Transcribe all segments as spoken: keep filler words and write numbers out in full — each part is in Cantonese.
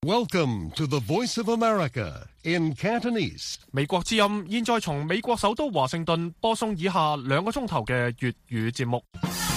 Welcome to the Voice of America in Cantonese. 美國之音現在從美國首都華盛頓播送以下兩個鐘頭嘅粵語節目。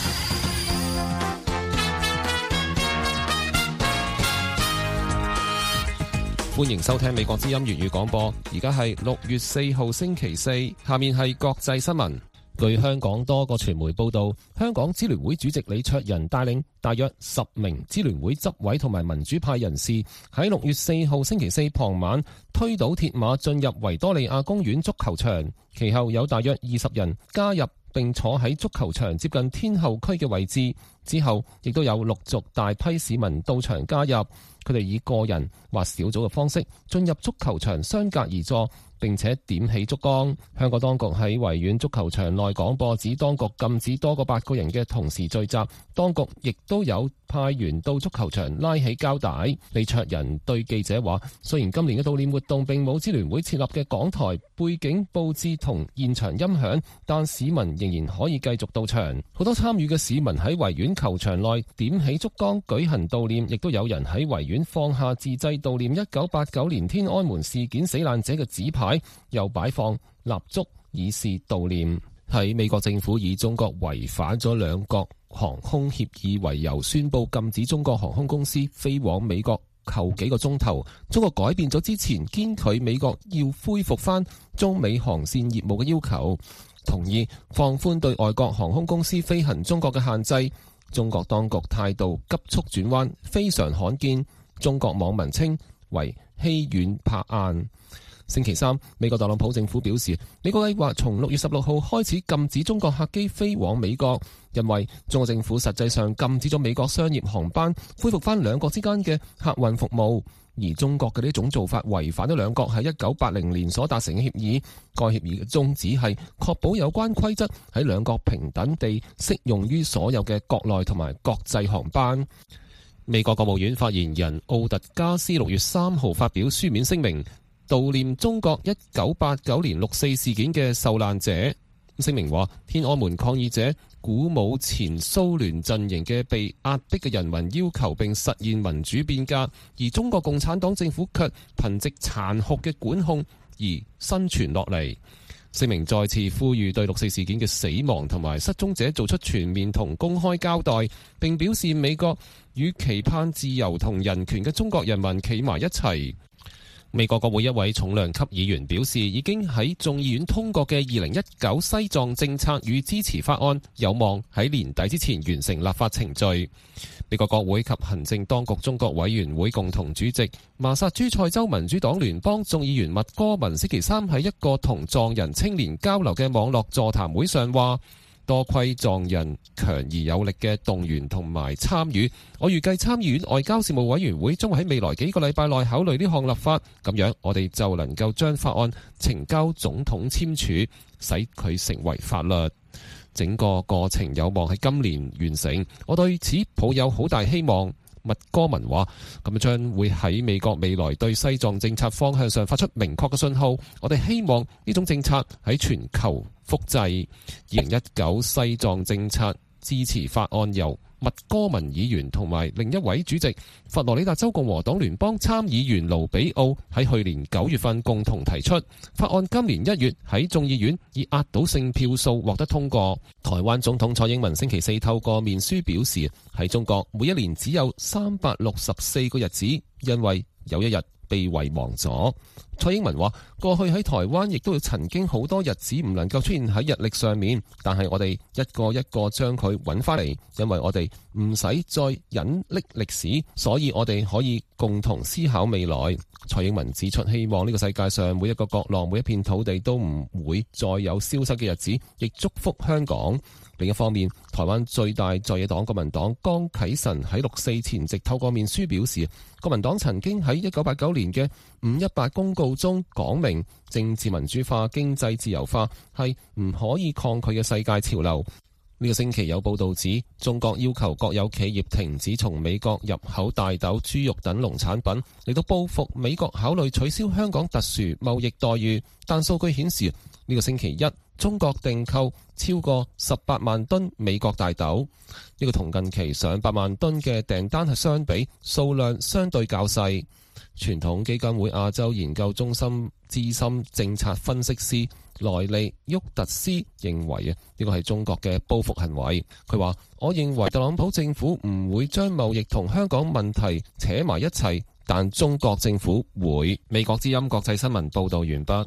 歡迎收聽美國之音粵語廣播，而家係六月四號星期四，下面係國際新聞。據香港多個傳媒報道，香港支聯會主席李卓人帶領大約十名支聯會執委同埋民主派人士喺六月四號星期四傍晚推倒鐵馬進入維多利亞公園足球場，其後有大約二十人加入並坐喺足球場接近天后區嘅位置，之後亦都有陸續大批市民到場加入，佢哋以個人或小組嘅方式進入足球場相隔而坐，並且點起燭光。香港當局喺維園足球場內廣播指當局禁止多過八個人嘅同時聚集，當局亦都有派員到足球場拉起膠帶。李卓人對記者話，雖然今年嘅悼念活動並冇支聯會設立嘅港台背景佈置同現場音響，但市民仍然可以繼續到場。好多參與嘅市民喺維園球場內點起燭光舉行悼念，亦都有人喺維園放下自製悼念一九八九年天安門事件死難者嘅紙牌，又擺放蠟燭以示悼念。喺美國政府以中國違反咗兩國航空協議為由，宣布禁止中國航空公司飛往美國後幾個鐘頭，中國改變咗之前堅拒美國要恢復翻中美航線業務嘅要求，同意放寬對外國航空公司飛行中國嘅限制。中國當局態度急速轉彎，非常罕見，中國網民稱為欺軟怕硬。星期三，美國特朗普政府表示，美國計劃從六月十六號開始禁止中國客機飛往美國，因為中國政府實際上禁止咗美國商業航班恢復翻兩國之間嘅客運服務，而中國嘅呢種做法違反咗兩國喺一九八零年所達成嘅協議。該協議嘅宗旨係確保有關規則喺兩國平等地適用於所有嘅國內同埋國際航班。美國國務院發言人奧特加斯六月三號發表書面聲明，悼念中國一九八九年六四事件嘅受難者。聲明話，天安門抗議者鼓舞前蘇聯陣營嘅被壓迫嘅人民要求並實現民主變革，而中國共產黨政府卻憑藉殘酷嘅管控而生存落嚟。聲明再次呼籲對六四事件嘅死亡同埋失蹤者做出全面同公開交代，並表示美國與期盼自由同人權嘅中國人民企埋一齊。美國國會一位重量級議員表示，已經喺眾議院通過嘅二零一九西藏政策與支持法案有望喺年底之前完成立法程序。美國國會及行政當局中國委員會共同主席麻薩諸塞州民主黨聯邦眾議員麥戈文星期三喺一個同藏人青年交流嘅網絡座談會上話，多虧藏人強而有力嘅動員同埋參與，我預計參議院外交事務委員會將會喺未來幾個禮拜內考慮呢項立法，咁樣我哋就能夠將法案呈交總統簽署，使佢成為法律。整個過程有望喺今年完成，我對此抱有好大希望。麥戈文話，咁樣將會喺美國未來對西藏政策方向上發出明確嘅信號，我哋希望呢種政策喺全球複製。二零一九西藏政策支持法案由麥戈文議員同埋另一位主席佛羅里達州共和黨聯邦參議員盧比奧喺去年九月份共同提出，法案今年一月喺眾議院以壓倒性票數獲得通過。台灣總統蔡英文星期四透過面書表示，喺中國每一年只有三百六十四個日子，因為有一日被遺忘咗。蔡英文話，過去喺台灣亦都曾經好多日子唔能夠出現喺日曆上面，但係我哋一個一個將佢揾翻嚟，因為我哋唔使再隱匿歷史，所以我哋可以共同思考未來。蔡英文指出，希望呢個世界上每一個角落、每一片土地都唔會再有消失嘅日子，亦祝福香港。另一方面，台灣最大在野黨國民黨江啟臣喺六四前夕透過面書表示，國民黨曾經喺一九八九年嘅五一八公告中講明，政治民主化、經濟自由化係唔可以抗拒嘅世界潮流。呢個星期有報道指，中國要求國有企業停止從美國入口大豆、豬肉等農產品，嚟到報復美國考慮取消香港特殊貿易待遇。但數據顯示，呢個星期一，中國訂購超過十八萬噸美國大豆，呢個同近期上百萬噸嘅訂單係相比，數量相對較細。 傳統基金會亞洲研究中心資深政策分析師萊利沃特斯認為啊，呢個係中國嘅報復行為。佢話：我認為特朗普政府唔會將貿易同香港問題扯埋一齊，但中國政府會。美國之音國際新聞報導完畢。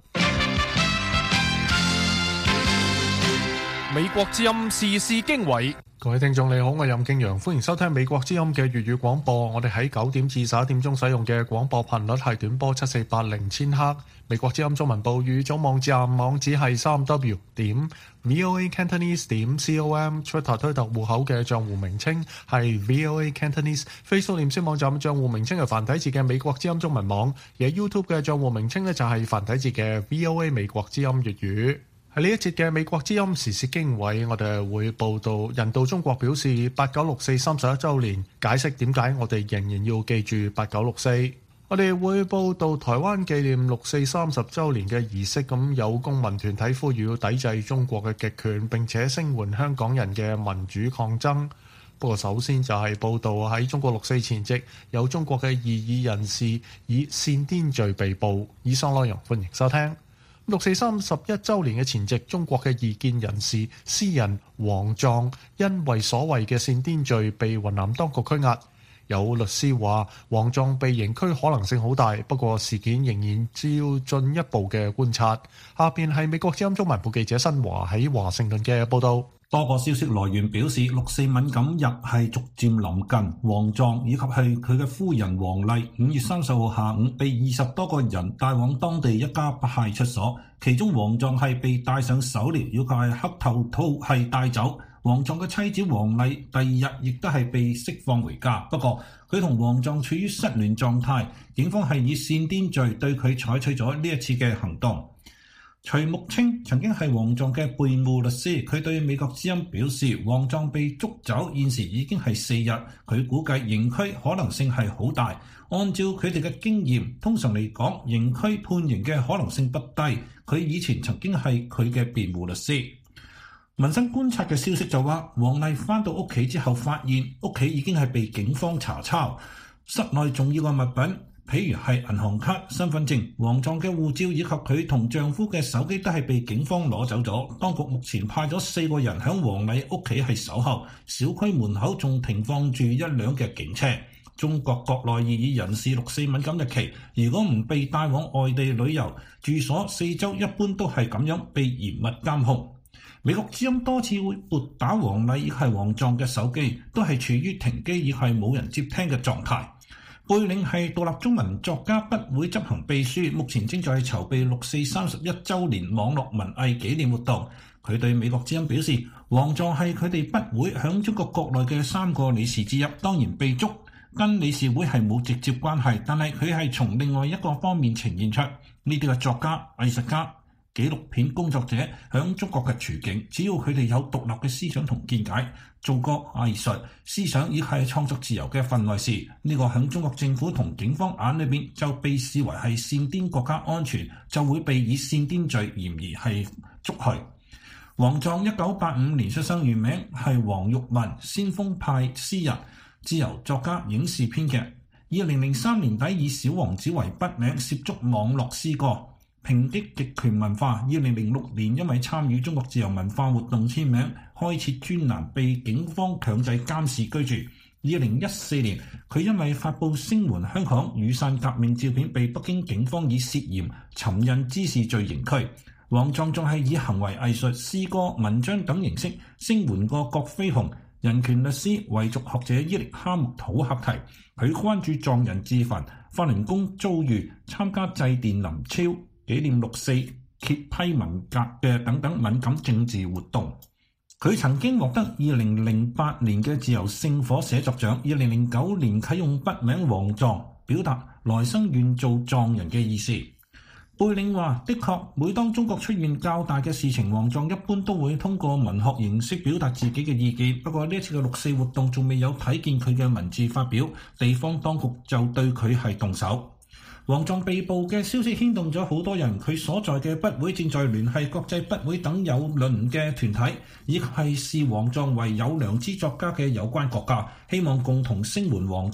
美國之音時事經緯， 各位聽眾你好，我係任敬陽，歡迎收聽美國之音嘅粵語廣播。我哋喺九點至十一點鐘使用嘅廣播頻率係短波七四八零千赫。美國之音中文部語總網站網址係三 w 點 voa cantonese 點 com。Twitter 推特戶口嘅賬戶名稱係 voa cantonese。Facebook 臉書網站賬戶名稱係繁體字嘅美國之音中文網，而 YouTube 嘅賬戶名稱呢就係繁體字嘅 voa 美國之音粵語。喺呢一節嘅美國之音時事經緯，我哋會報道人道中國表示八九六四三十一週年，解釋點解我哋仍然要記住八九六四。我哋會報道台灣紀念六四三十週年嘅儀式，咁有公民團體呼籲要抵制中國嘅極權，並且聲援香港人嘅民主抗爭。不過首先就係報道喺中國六四前夕，有中國嘅異議人士以煽顛罪被捕。以上內容歡迎收聽。六四三十一週年嘅前夕，中國嘅異見人士詩人王壯因為所謂嘅煽顛罪被雲南當局拘押。有律師話，王壯被刑拘可能性好大，不過事件仍然只要進一步嘅觀察。下邊係美國之音中文部記者新華喺華盛頓嘅報導。 多個消息來源表示，六四敏感日係逐漸臨近。王壯以及係佢嘅夫人王麗，五月三十號下午被二十多個人帶往當地一家派出所，其中王壯係被戴上手鐐，以及係黑頭套係帶走。王壯嘅妻子王麗第二日亦都係被釋放回家，不過佢同王壯處於失聯狀態，警方係以煽顛罪對佢採取咗呢一次嘅行動。徐木清曾經係王壯嘅辯護律師，佢對美國之音表示，王壯被捉走現時已經係四日，佢估計刑拘可能性係好大。按照佢哋嘅經驗，通常嚟講，刑拘判刑嘅可能性不低。佢以前曾經係佢嘅辯護律師。民生觀察嘅消息就話，王麗返到屋企之後，發現屋企已經係被警方查抄，室內重要嘅物品，譬如係銀行卡、身份證、王壯嘅護照以及佢同丈夫嘅手機都係被警方攞走咗。當局目前派咗四個人響王麗屋企係守候，小區門口仲停放住一輛嘅警車。中國國內異議人士六四敏感日期，如果唔被帶往外地旅遊，住所四周一般都係咁樣被嚴密監控。美國之音多次會撥打王麗以及王壯嘅手機，都係處於停機以係冇人接聽嘅狀態。貝嶺係獨立中文作家筆會執行秘書，目前正在籌備六四三十一週年網絡文藝紀念活動。佢對美國之音表示，王壯係佢哋筆會響中國國內嘅三個理事之一，當然被捉跟理事會係冇直接關係，但係佢係從另外一個方面呈現出呢啲嘅作家、藝術家、紀錄片工作者響中國嘅處境，只要佢哋有獨立嘅思想同見解，做過藝術思想亦係創作自由嘅份內事，呢、這個響中國政府同警方眼裏邊就被視為係煽顛國家安全，就會被以煽顛罪嫌疑係捉去。王壯一九八五年出生，原名係黃玉文，先鋒派詩人、自由作家、影視編劇。二零零三年底以小王子為筆名涉足網絡詩歌，抨擊極權文化。二零零六年因為參與中國自由文化活動簽名，開設專欄，被警方強制監視居住。二零一四年佢因為發佈聲援香港雨傘革命照片，被北京警方以涉嫌尋釁滋事罪刑拘。王壯仲係以行為藝術、詩歌、文章等形式聲援過葛飛鴻、人權律師、維族學者伊力哈木土克提。佢關注藏人自焚、法輪功遭遇、參加祭奠林超、紀念六四、揭批文革嘅等等敏感政治活動。佢曾經獲得二零零八年嘅自由聖火寫作獎，二零零九年啟用筆名王壯，表達來生願做藏人嘅意思。貝嶺話：的確，每當中國出現較大嘅事情，王壯一般都會通過文學形式表達自己嘅意見。不過呢一次嘅六四活動仲未有睇見佢嘅文字發表，地方當局就對佢係動手。王壯被捕嘅消息牽動咗好多人，佢所在嘅筆會正在聯繫國際筆會等有輪嘅團體，以及係視王壯為有良知作家嘅有關國家，希望共同聲援王壯。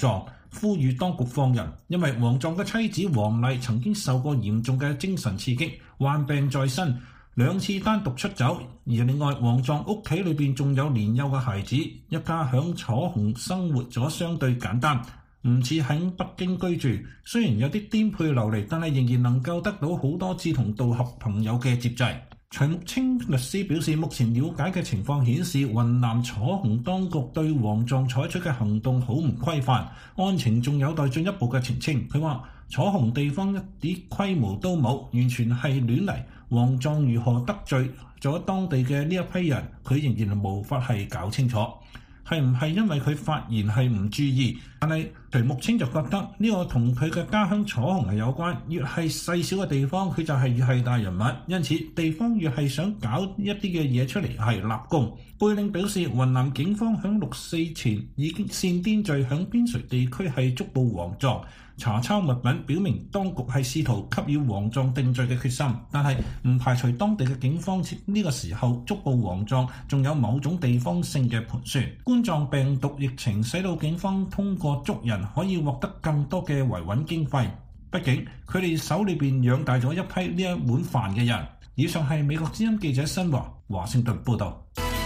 呼籲當局放人，因為王壯嘅妻子王麗曾經受過嚴重嘅精神刺激，患病在身，兩次單獨出走。而另外，王壯屋企裏邊仲有年幼嘅孩子，一家響楚雄生活咗相對簡單，唔似喺北京居住。雖然有啲顛沛流離，但係仍然能夠得到好多志同道合朋友嘅接濟。徐木清律師表示，目前了解嘅情況顯示，雲南楚雄當局對王壯採取嘅行動好唔規範，案情仲有待進一步嘅澄清。佢話楚雄地方一啲規模都冇，完全係亂嚟。王壯如何得罪咗當地嘅呢一批人，佢仍然無法係搞清楚。係唔係因為佢發言係唔注意？但係徐木清就覺得呢個同佢嘅家鄉楚雄係有關。越係細小嘅地方，佢就係越係大人物。因此地方越係想搞一啲嘅嘢出嚟係立功。貝令表示，雲南警方響六四前已經煽顛罪響邊陲地區係捉捕王壯，查抄物品，表明當局係試圖給予王壯定罪嘅決心。但係唔排除當地嘅警方呢個時候捉捕王壯仲有某種地方性嘅盤算。冠狀病毒疫情使到警方通過捉人可以獲得更多嘅維穩經費，畢竟佢哋手裏邊養大咗一批呢一碗飯嘅人。以上係美國之音記者新華華盛頓報道。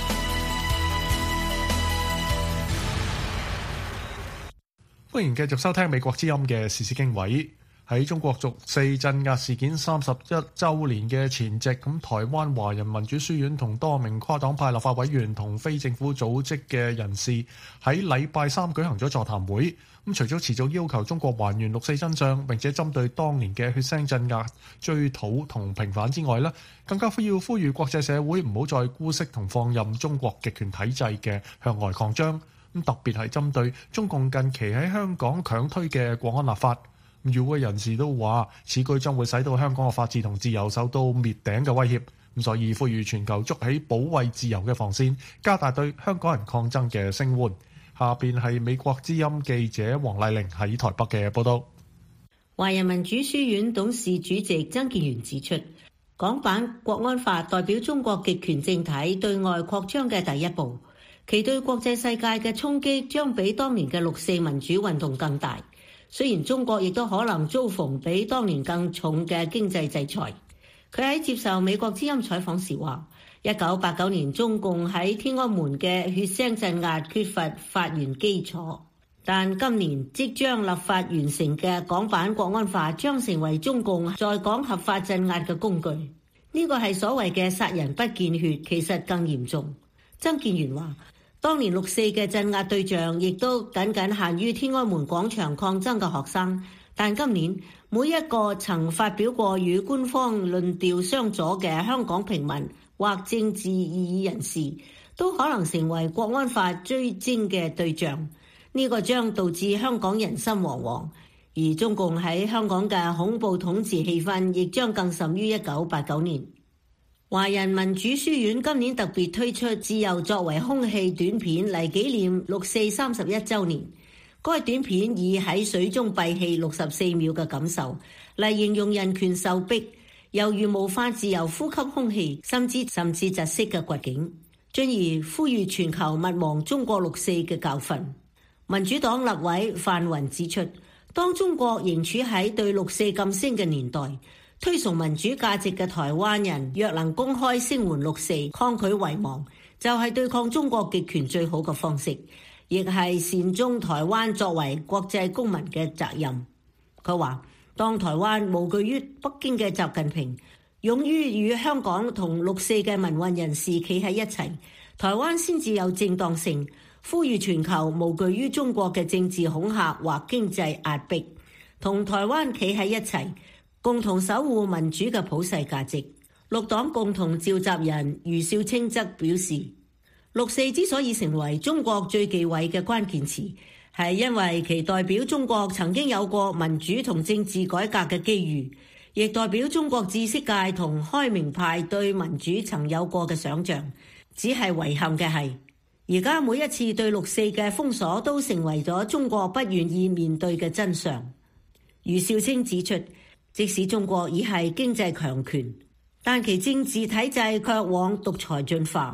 歡迎繼續收聽美國之音嘅時事經緯。喺中國六四鎮壓事件三十一週年嘅前夕，咁台灣華人民主書院同多名跨黨派立法委員同非政府組織嘅人士喺禮拜三舉行咗座談會。咁除咗持續要求中國還原六四真相，並且針對當年嘅血腥鎮壓追討同平反之外咧，更加要呼籲國際社會唔好再姑息同放任中國極權體制嘅向外擴張。咁特別係針對中共近期喺香港強推嘅國安立法，與會人士都話此舉將會使到香港嘅法治同自由受到滅頂嘅威脅。咁所以呼籲全球築起保衛自由嘅防線，加大對香港人抗爭嘅聲援。下邊係美國之音記者黃麗玲喺台北嘅報道。 華人民主書院董事主席曾建元指出，港版國安法代表中國極權政體對外擴張嘅第一步，其對國際世界嘅衝擊將比當年嘅六四民主運動更大。雖然中國亦都可能遭逢比當年更重嘅經濟制裁。佢喺接受美國之音採訪時話，一九八九年中共喺天安門嘅血腥鎮壓缺乏法源基礎，但今年即將立法完成嘅港版國安法將成為中共在港合法鎮壓嘅工具。呢個係所謂嘅殺人不見血，其實更嚴重。曾建元話，當年六四嘅鎮壓對象亦都僅僅限於天安門廣場抗爭嘅學生，但今年每一個曾發表過與官方論調相左嘅香港平民或政治異議人士，都可能成為國安法追徵嘅對象。呢個將導致香港人心惶惶，而中共喺香港嘅恐怖統治氣氛亦將更甚於一九八九年。華人民主書院今年特別推出《自由作為兇器》短片嚟紀念六四三十一週年。該短片以喺水中閉氣六十四秒嘅感受嚟形容人權受迫，猶如無法自由呼吸空氣，甚至甚至窒息嘅絕境，進而呼籲全球勿忘中國六四嘅教訓。民主黨立委范雲指出，當中國仍處喺對六四噤聲嘅年代，推崇民主價值嘅台灣人若能公開聲援六四，抗拒遺忘，就係、是、對抗中國極權最好嘅方式，亦係善終台灣作為國際公民嘅責任。佢話，當台灣無懼於北京嘅習近平，勇於與香港同六四嘅民運人士企喺一齊，台灣先至有正當性。呼籲全球無懼於中國嘅政治恐嚇或經濟壓迫，同台灣企喺一齊，共同守護民主嘅普世價值。綠黨共同召集人余少清則表示，六四之所以成為中國最忌諱嘅關鍵詞，係因為其代表中國曾經有過民主同政治改革嘅機遇，亦代表中國知識界同開明派對民主曾有過嘅想像。只係遺憾嘅係，而家每一次對六四嘅封鎖都成為咗中國不願意面對嘅真相。余少清指出，即使中國已係經濟強權，但其政治體制卻往獨裁進化。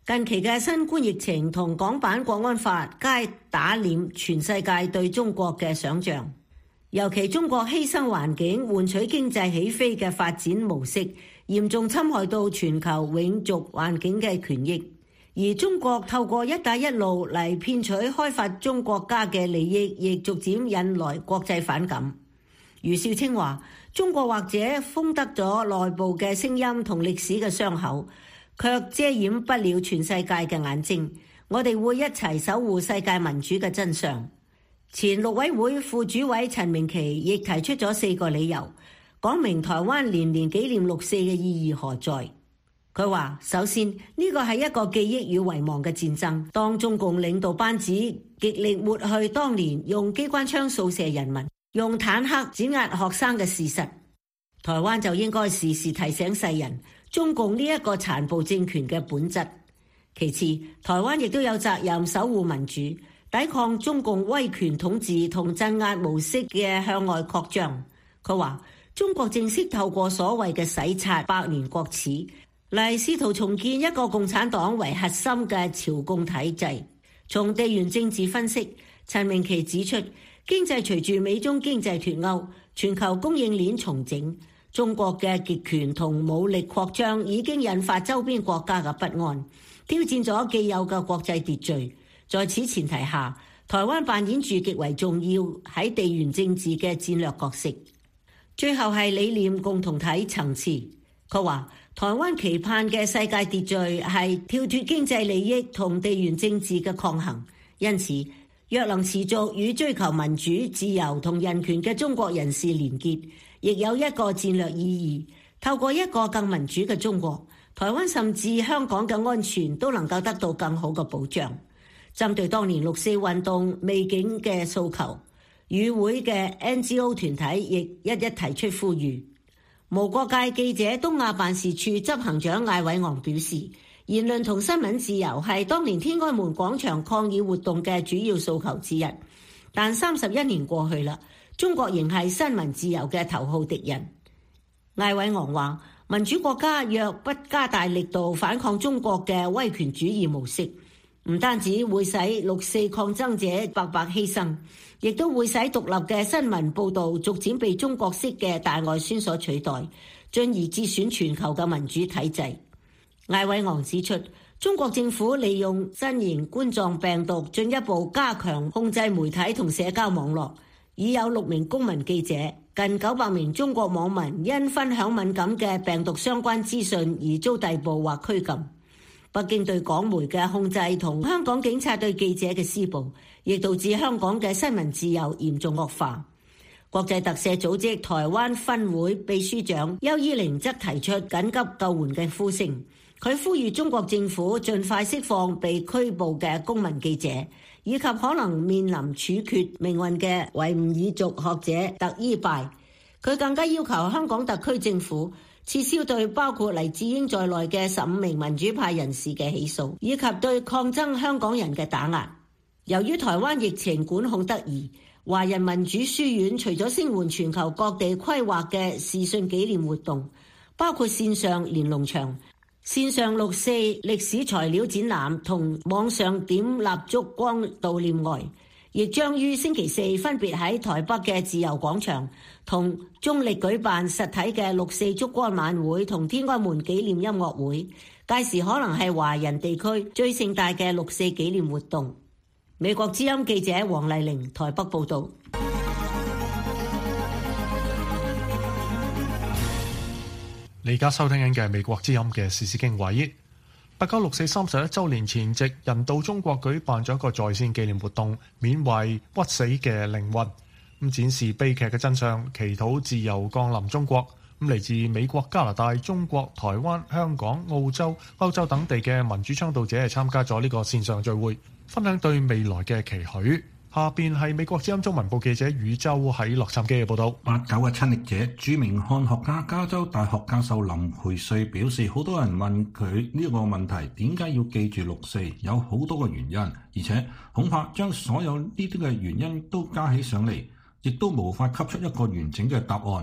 近期嘅新冠疫情同港版國安法皆打臉全世界對中國嘅想像，尤其中國犧牲環境換取經濟起飛嘅發展模式，嚴重侵害到全球永續環境嘅權益。而中國透過一帶一路嚟騙取開發中國家嘅利益，亦逐漸引來國際反感。余少清話：中國或者封得咗內部嘅聲音同歷史嘅傷口，卻遮掩不了全世界嘅眼睛。我哋會一齊守護世界民主嘅真相。前陸委會副主委陳明奇亦提出咗四個理由，講明台灣年年紀念六四嘅意義何在。佢話：首先，呢個係一個記憶與遺忘嘅戰爭。當中共領導班子極力抹去當年用機關槍掃射人民、用坦克碾壓學生嘅事實，台灣就應該時時提醒世人中共呢一個殘暴政權嘅本質。其次，台灣亦都有責任守護民主，抵抗中共威權統治同鎮壓模式嘅向外擴張。佢話：中國正式透過所謂嘅洗刷百年國恥，嚟試圖重建一個共產黨為核心嘅朝共體制。從地緣政治分析，陳明奇指出，經濟隨住美中經濟脫鈎，全球供應鏈重整，中國嘅極權同武力擴張已經引發周邊國家嘅不安，挑戰咗既有嘅國際秩序。在此前提下，台灣扮演住極為重要喺地緣政治嘅戰略角色。最後係理念共同體層次，佢話：台灣期盼嘅世界秩序係跳脫經濟利益同地緣政治嘅抗衡，因此若能持續與追求民主、自由同人權嘅中國人士連結，亦有一個戰略意義。透過一個更民主嘅中國，台灣甚至香港嘅安全都能夠得到更好嘅保障。針對當年六四運動未竟嘅訴求，與會嘅 N G O 團體亦一一提出呼籲。無國界記者東亞辦事處執行長艾偉昂表示，言論同新聞自由係當年天安門廣場抗議活動嘅主要訴求之一，但三十一年過去啦，中國仍係新聞自由嘅頭號敵人。艾偉昂話：民主國家若不加大力度反抗中國嘅威權主義模式，唔單止會使六四抗爭者白白犧牲，亦都會使獨立嘅新聞報導逐漸被中國式嘅大外宣所取代，進而折損全球嘅民主體制。艾偉昂指出，中國政府利用新型冠狀病毒進一步加強控制媒體同社交網絡，已有六名公民記者、近九百名中國網民因分享敏感嘅病毒相關資訊而遭逮捕或拘禁。北京對港媒嘅控制同香港警察對記者嘅施捕，亦導致香港嘅新聞自由嚴重惡化。國際特赦組織台灣分會秘書長邱依玲則提出緊急救援嘅呼聲，佢呼籲中國政府盡快釋放被拘捕嘅公民記者，以及可能面臨處決命運嘅維吾爾族學者特伊拜。佢更加要求香港特區政府撤銷對包括黎智英在內嘅十五名民主派人士嘅起訴，以及對抗爭香港人嘅打壓。由於台灣疫情管控得宜，華人民主書院除咗聲援全球各地規劃嘅視訊紀念活動，包括線上連儂牆、線上六四歷史材料展覽同網上點蠟燭光悼念外，亦將於星期四分別喺台北嘅自由廣場同中壢舉辦實體嘅六四燭光晚會同天安門紀念音樂會，屆時可能係華人地區最盛大嘅六四紀念活動。美國之音記者黃麗玲台北報道。 你而家收聽緊嘅係美國之音嘅時事經緯。八九六四三十一週年前夕，人道中國舉辦咗一個在線紀念活動，緬懷屈死嘅靈魂，咁展示悲劇嘅真相，祈禱自由降臨中國。咁嚟自美國、加拿大、中國、台灣、香港、澳洲、歐洲等地嘅民主倡導者係參加咗呢個線上聚會，分享對未來嘅期許。下邊係美國之音中文部記者宇宙喺洛杉磯嘅報道。 八九嘅親歷者、著名漢學家、加州大學教授林培瑞表示，好多人問佢呢個問題，點解要記住六四？有好多個原因，而且恐怕將所有呢啲嘅原因都加起上嚟，亦都無法給出一個完整嘅答案。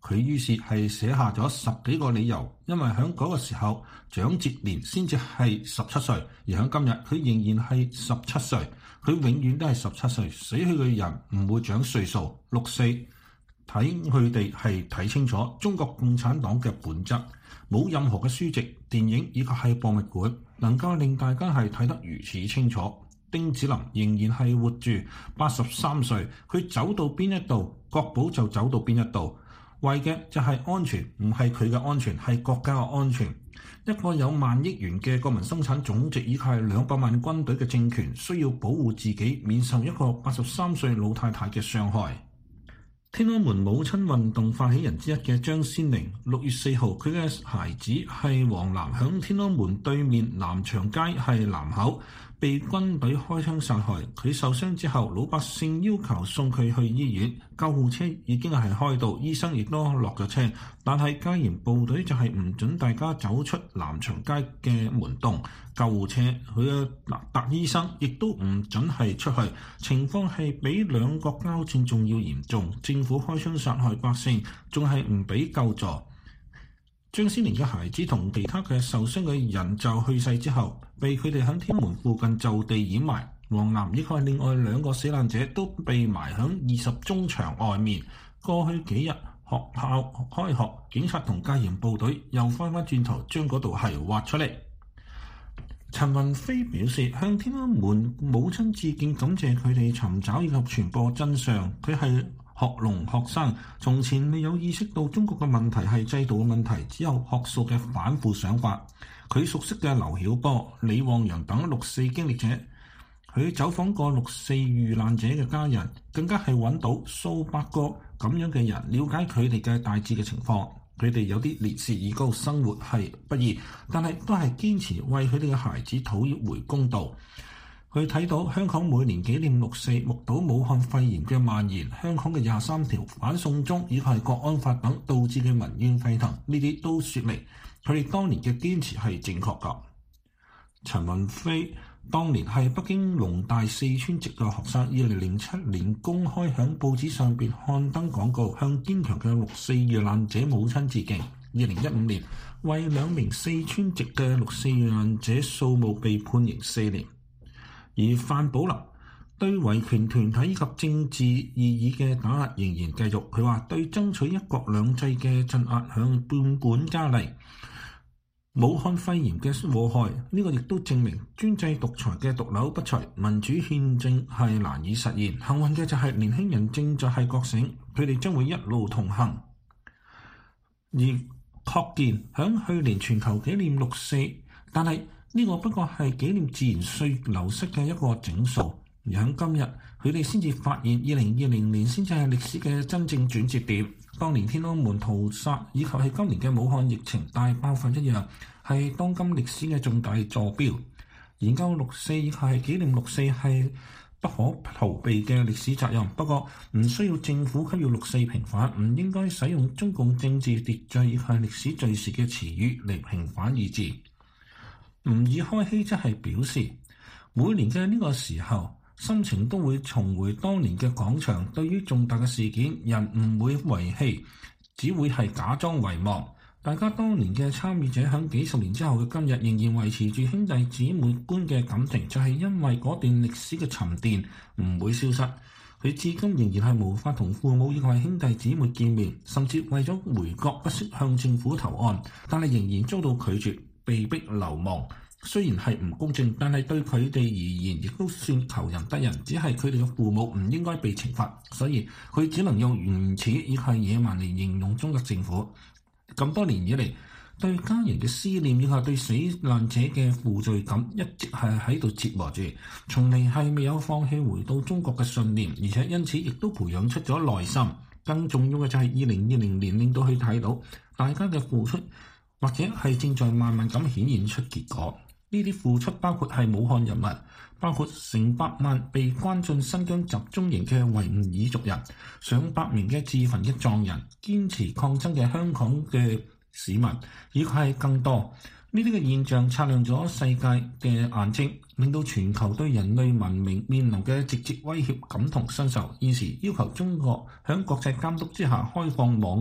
佢於是係寫下咗十幾個理由，因為喺嗰個時候蔣捷連先至係十七歲，而喺今日佢仍然係十七歲，佢永遠都係十七歲，死去嘅人唔會長歲數。六四睇佢哋係睇清楚中國共產黨嘅本質，冇任何嘅書籍、電影以及係博物館能夠令大家係睇得如此清楚。丁子霖仍然係活住，八十三歲，佢走到邊一度，國寶就走到邊一度，為嘅就係安全，唔係佢嘅安全，係國家嘅安全。一個有萬億元嘅國民生產總值以及係兩百萬軍隊嘅政權，需要保護自己免受一個八十三歲老太太嘅傷害。天安門母親運動發起人之一嘅張先玲，六月四號佢嘅孩子係黃楠，響天安門對面南長街係南口被軍隊開槍殺害。佢受傷之後，老百姓要求送佢去醫院，救護車已經係開到，醫生亦都落咗車，但係戒嚴部隊就係唔准大家走出南長街嘅門洞，救護車佢嘅特醫生亦都唔准係出去，情況係比兩國交戰仲要嚴重。政府開槍殺害百姓，仲係唔俾救助。張先玲嘅孩子同其他嘅受傷嘅人就去世之後，被佢哋喺天安門附近就地掩埋。黃楠以及另外兩個死難者都被埋響二十中牆外面。過去幾日學校開學，警察同戒嚴部隊又翻返轉頭將嗰度係挖出嚟。陳雲飛表示向天安門母親致敬，感謝佢哋尋找以及傳播真相。佢係學農學生，從前未有意識到中國嘅問題係制度嘅問題，只有學術嘅反腐想法。佢熟悉嘅劉曉波、李旺陽等六四經歷者，佢走訪過六四遇難者嘅家人，更加係揾到數百個咁樣嘅人，了解佢哋嘅大致嘅情況。佢哋有啲烈士已高，生活係不易，但係都係堅持為佢哋嘅孩子討回公道。佢睇到香港每年紀念六四，目睹武漢肺炎嘅蔓延，香港嘅廿三條、反送中以及係國安法等導致嘅民怨沸騰，呢啲都説明佢哋當年嘅堅持係正確㗎。陳雲飛當年係北京農大四川籍嘅學生，二零零七年公開響報紙上邊刊登廣告，向堅強嘅六四遇難者母親致敬。二零一五年，為兩名四川籍嘅六四遇難者訴訟被判刑四年。而范寶林對維權團體以及政治異議嘅打壓仍然繼續。佢話對爭取一國兩制嘅鎮壓向半本加厲。武漢肺炎嘅禍害，呢、這個亦都證明專制獨裁嘅毒瘤不除，民主憲政係難以實現。幸運嘅就係年輕人正在係覺醒，佢哋將會一路同行。而確見響去年全球紀念六四，但係呢個不過係紀念自然歲流失嘅一個整數，而喺今日佢哋先至發現二零二零年先至係歷史嘅真正轉折點。當年天安門屠殺以及係今年嘅武漢疫情大爆發一樣，係當今歷史嘅重大坐標。研究六四以及係紀念六四係不可逃避嘅歷史責任，不過唔需要政府給予六四平反，唔應該使用中共政治秩序以及歷史敘事嘅詞語嚟平反意志。吾爾開希則係表示，每年嘅呢個時候，心情都會重回當年嘅廣場。對於重大嘅事件，人唔會遺棄，只會係假裝遺忘。大家當年嘅參與者喺幾十年之後嘅今日，仍然維持住兄弟姊妹般嘅感情，就係因為嗰段歷史嘅沉澱唔會消失。佢至今仍然係無法同父母以及兄弟姊妹見面，甚至為咗回國不惜向政府投案，但係仍然遭到拒絕，被逼流亡。雖然係唔公正，但係對佢哋而言亦都算求仁得仁，只係佢哋嘅父母唔應該被懲罰，所以佢只能用原始以及野蠻嚟形容中國政府。咁多年以嚟，對家人嘅思念以及對死難者嘅負罪感一直係喺度折磨住，從嚟係未有放棄回到中國嘅信念，而且因此亦都培養出咗耐心。更重要嘅就係二零二零年令到佢睇到大家嘅付出，或者係正在慢慢咁顯現出結果。呢啲付出包括係武漢人民，包括成百萬被關進新疆集中營嘅維吾爾族人，上百名嘅自焚嘅藏人，堅持抗爭嘅香港嘅市民，以及係更多。呢啲嘅現象擦亮咗世界嘅眼睛，令到全球對人類文明面臨嘅直接威脅感同身受。現時要求中國喺國際監督之下開放網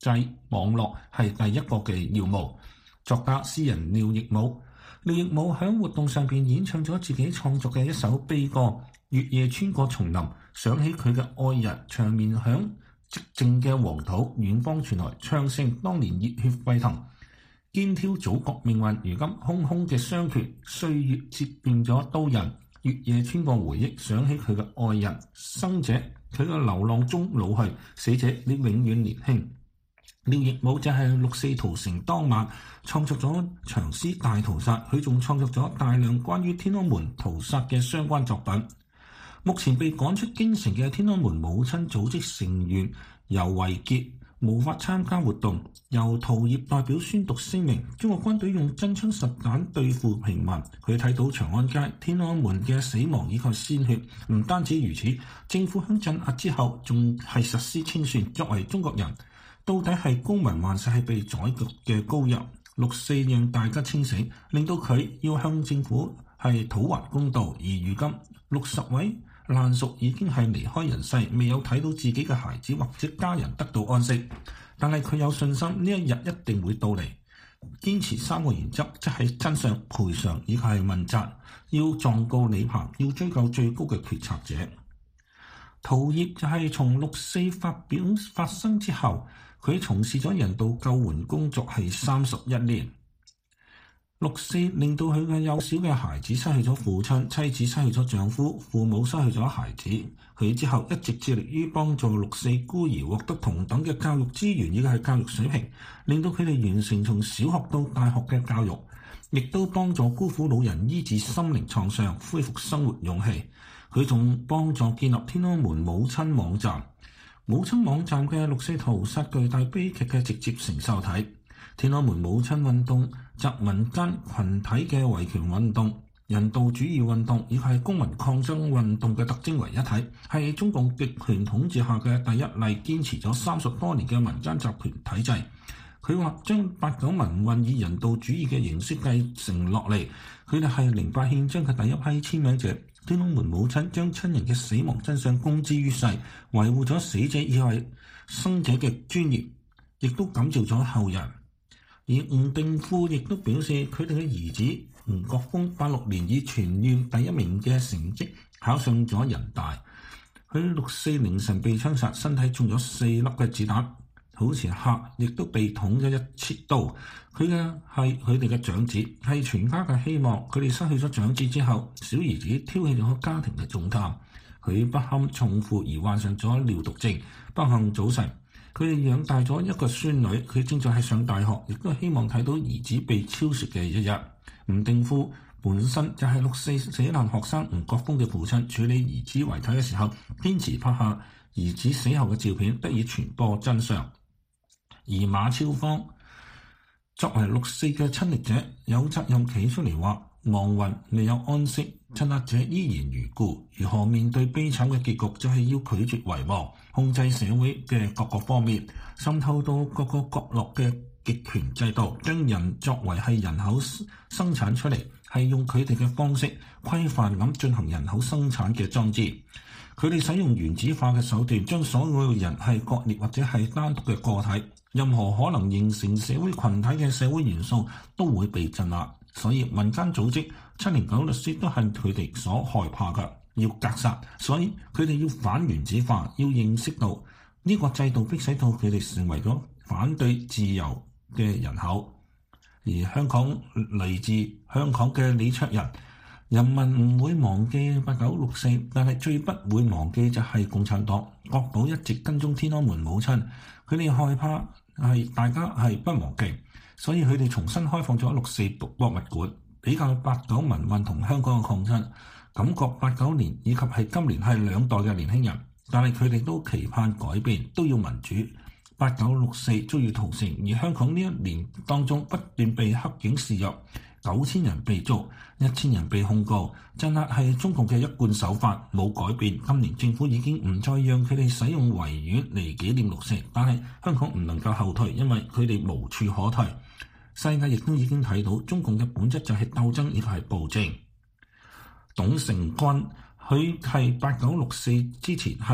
際網絡係第一個嘅要務。作家詩人廖亦武，廖亦武喺活動上邊演唱咗自己創作嘅一首悲歌《月夜穿過叢林》，想起佢嘅愛人長眠響寂靜嘅黃土，遠方傳來唱聲，當年熱血沸騰，肩挑祖國命運，如今空空嘅雙拳，歲月折變咗刀刃。月夜穿過回憶，想起佢嘅愛人，生者佢嘅流浪中老去，死者你永遠年輕。廖亦武就係六四屠城當晚創作咗長詩《大屠殺》，佢仲創作咗大量關於天安門屠殺嘅相關作品。目前被趕出京城嘅天安門母親組織成員尤維潔無法參加活動，由陶業代表宣讀聲明：中國軍隊用真槍實彈對付平民。佢睇到長安街、天安門嘅死亡以及鮮血，唔單止如此，政府喺鎮壓之後仲係實施清算。作為中國人，到底係公民還是係被宰割嘅羔羊？六四讓大家清醒，令到佢要向政府係討還公道。而如今六十位爛屬已經係離開人世，未有睇到自己嘅孩子或者家人得到安息，但係佢有信心呢一日一定會到嚟。堅持三個原則，即係真相、賠償以及係問責，要狀告李鵬，要追究最高嘅決策者。陶業就係從六四發表發生之後，佢從事咗人道救援工作係三十一年。六四令到佢嘅幼小嘅孩子失去咗父親，妻子失去咗丈夫，父母失去咗孩子。佢之後一直致力於幫助六四孤兒獲得同等嘅教育資源以及係教育水平，令到佢哋完成從小學到大學嘅教育，亦都幫助孤苦老人醫治心靈創傷，恢復生活勇氣。佢仲幫助建立天安門母親網站。母親網站嘅六四屠殺巨大悲劇嘅直接承受體，天安門母親運動集民間群體嘅維權運動、人道主義運動以及係公民抗爭運動嘅特徵為一體，係中共極權統治下嘅第一例堅持咗三十多年嘅民間集權體制。佢話將八九民運以人道主義嘅形式繼承落嚟，佢哋係零八憲章嘅第一批簽名者。天安門母親將親人嘅死亡真相公之於世，維護咗死者以及生者嘅尊嚴，亦都感召咗後人。而吳定富亦都表示，佢哋嘅兒子吳國峰八六年以全院第一名嘅成績考上咗人大。佢六四凌晨被槍殺，身體中咗四粒嘅子彈，好似客亦都被捅咗一切刀。佢嘅係佢哋嘅長子，係全家嘅希望。佢哋失去咗長子之後，小兒子挑起咗家庭嘅重擔。佢不堪重負而患上咗尿毒症，不幸早逝。佢哋養大咗一個孫女，佢正在係上大學，亦都希望睇到兒子被超説嘅一日。吳定富本身就係六四死難學生吳國峰嘅父親，處理兒子遺體嘅時候，堅持拍下兒子死後嘅照片，得以傳播真相。而馬超芳作為六四嘅親歷者，有責任企出嚟話：亡魂未有安息，鎮壓者依然如故。如何面對悲慘嘅結局，就係要拒絕遺忘，控制社會嘅各個方面，滲透到各個角落嘅極權制度，將人作為係人口生產出嚟，係用佢哋嘅方式規範咁進行人口生產嘅裝置。佢哋使用原子化嘅手段，將所有人係割裂或者係單獨嘅個體，任何可能形成社會群體嘅社會元素都會被鎮壓。所以民間組織七零九律師都係佢哋所害怕嘅，要格殺。所以佢哋要反原子化，要認識到呢個制度迫使到佢哋成為咗反對自由嘅人口。而香港嚟自香港嘅李卓人，人民唔會忘記八九六四，但係最不會忘記就係共產黨。國保一直跟蹤天安門母親，佢哋害怕係大家係不忘記，所以佢哋重新開放咗六四博物館，比較八九民運同香港嘅抗爭，感覺八九年以及係今年係兩代嘅年輕人，但係佢哋都期盼改變，都要民主。八九六四遭遇屠城，而香港呢一年當中不斷被黑警肆虐，九千人被捉，一千人被控告，鎮壓係中共嘅一貫手法，冇改變。今年政府已經唔再讓佢哋使用維園嚟紀念六四，但係香港唔能夠後退，因為佢哋無處可退。世界亦都已經睇到中共嘅本質就係鬥爭，亦係暴政。董成軍佢係八九六四之前係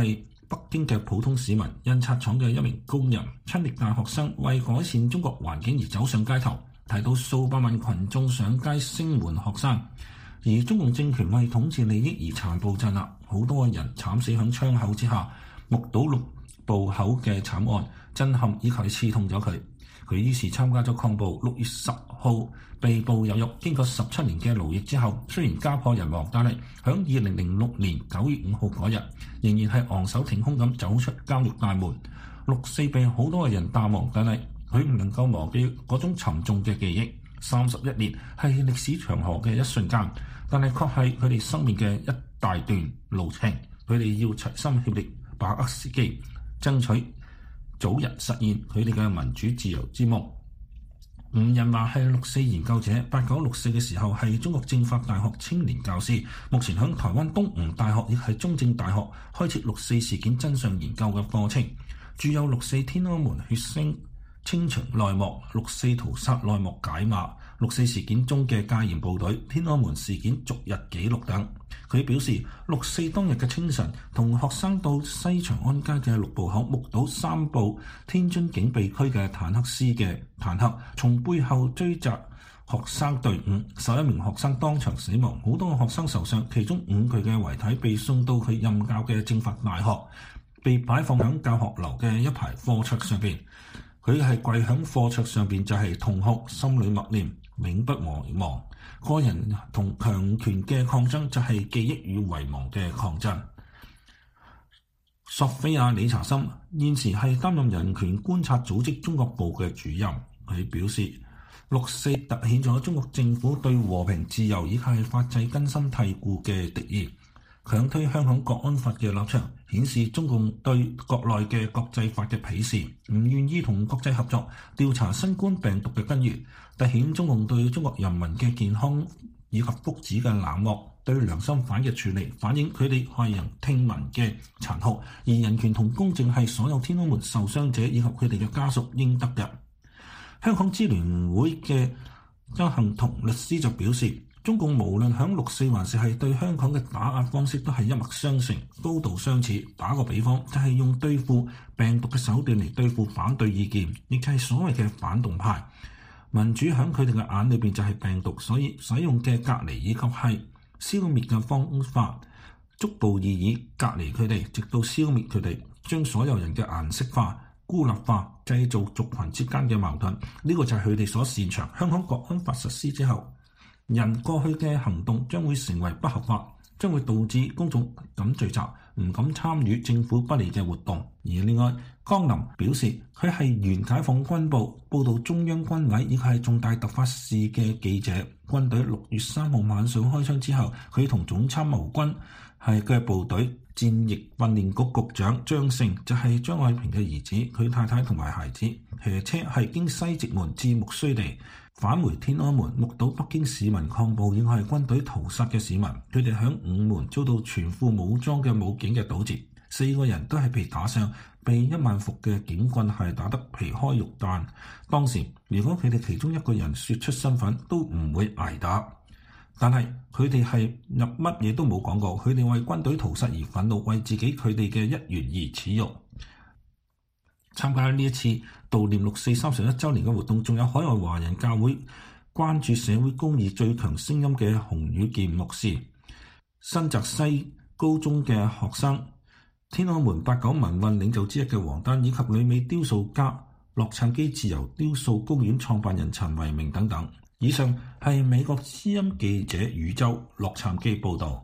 北京嘅普通市民、印刷廠嘅一名工人、親歷大學生為改善中國環境而走上街頭，睇到數百萬群眾上街聲援學生，而中共政權為統治利益而殘暴鎮壓，好多人慘死響槍口之下，目睹六部口嘅慘案，震撼以及刺痛咗佢。佢於是參加咗抗暴。六月十號被捕入獄，經過十七年嘅勞役之後，雖然家破人亡，但係響二零零六年九月五號嗰日，仍然係昂首挺胸咁走出監獄大門。六四被好多嘅人淡忘，但係佢唔能夠忘記嗰種沉重嘅記憶。三十一年係歷史長河嘅一瞬間，但係確係佢哋生命嘅一大段路程。佢哋要齊心協力，把握時機，爭取早日實現佢哋嘅民主自由之夢。吳仁華係六四研究者，八九六四嘅時候係中國政法大學青年教師，目前響台灣東吳大學亦係中正大學開設六四事件真相研究嘅課程，著有《六四天安門血腥清場內幕》、《六四屠殺內幕解碼》、《六四事件中嘅戒嚴部隊》、《天安門事件逐日記錄》等。佢表示，六四當日嘅清晨，同學生到西長安街嘅六步口，目睹三部天津警備區嘅坦克師嘅坦克從背後追襲學生隊伍，十一名學生當場死亡，好多學生受傷，其中五具嘅遺體被送到佢任教嘅政法大學，被擺放喺教學樓嘅一排課桌上邊。佢係跪喺課桌上邊，就係痛哭，心裏默念永不遺忘。個人同強權嘅抗爭就係記憶與遺忘嘅抗爭。索菲亞理查森現時係擔任人權觀察組織中國部嘅主任。佢表示，六四凸顯咗中國政府對和平自由以及法制根深蒂固嘅敵意。強推香港國安法嘅立場，顯示中共對國內嘅國際法嘅鄙視，唔願意同國際合作調查新冠病毒嘅根源，凸顯中共對中國人民嘅健康以及福祉嘅冷漠，對良心犯嘅處理，反映佢哋駭人聽聞嘅殘酷。而人權同公正係所有天安門受傷者以及佢哋嘅家屬應得嘅。香港支聯會嘅鄒幸彤律師就表示，中共無論響六四還是係對香港嘅打壓方式都係一脈相承，高度相似。打個比方，就係、是、用對付病毒嘅手段嚟對付反對意見，亦就係所謂嘅反動派。民主響佢哋嘅眼裏邊就係病毒，所以使用嘅隔離以及係消滅嘅方法，逐步而以隔離佢哋，直到消滅佢哋，將所有人嘅顏色化、孤立化，製造族群之間嘅矛盾。呢、這個就係佢哋所擅長。香港國安法實施之後，人過去嘅行動將會成為不合法，將會導致公眾敢聚集，唔敢參與政府不利嘅活動。而另外，江林表示佢係原解放軍報報導中央軍委以及係重大突發事嘅記者。軍隊六月三號晚上開槍之後，佢同總參謀軍係嘅部隊戰役訓練局局長張勝，就係張愛萍嘅兒子，佢太太同埋孩子騎車係經西直門至木樨地返回天安門，目睹北京市民抗暴，亦係軍隊屠殺嘅市民。佢哋響午門遭到全副武裝嘅武警嘅堵截，四個人都係被打傷，被一萬伏嘅警棍係打得皮開肉綻。當時如果佢哋其中一個人說出身份，都唔會挨打。但係佢哋係入乜嘢都冇講過，佢哋為軍隊屠殺而憤怒，為自己佢哋嘅一員而恥辱。參加呢一次悼念六四三十一週年嘅活動，仲有海外華人教會關注社會公義最強聲音嘅洪宇健牧師、新澤西高中嘅學生、天安門八九民運領袖之一嘅黃丹，以及旅美雕塑家洛杉磯自由雕塑公園創辦人陳維明等等。以上係美國之音記者宇宙洛杉磯報導。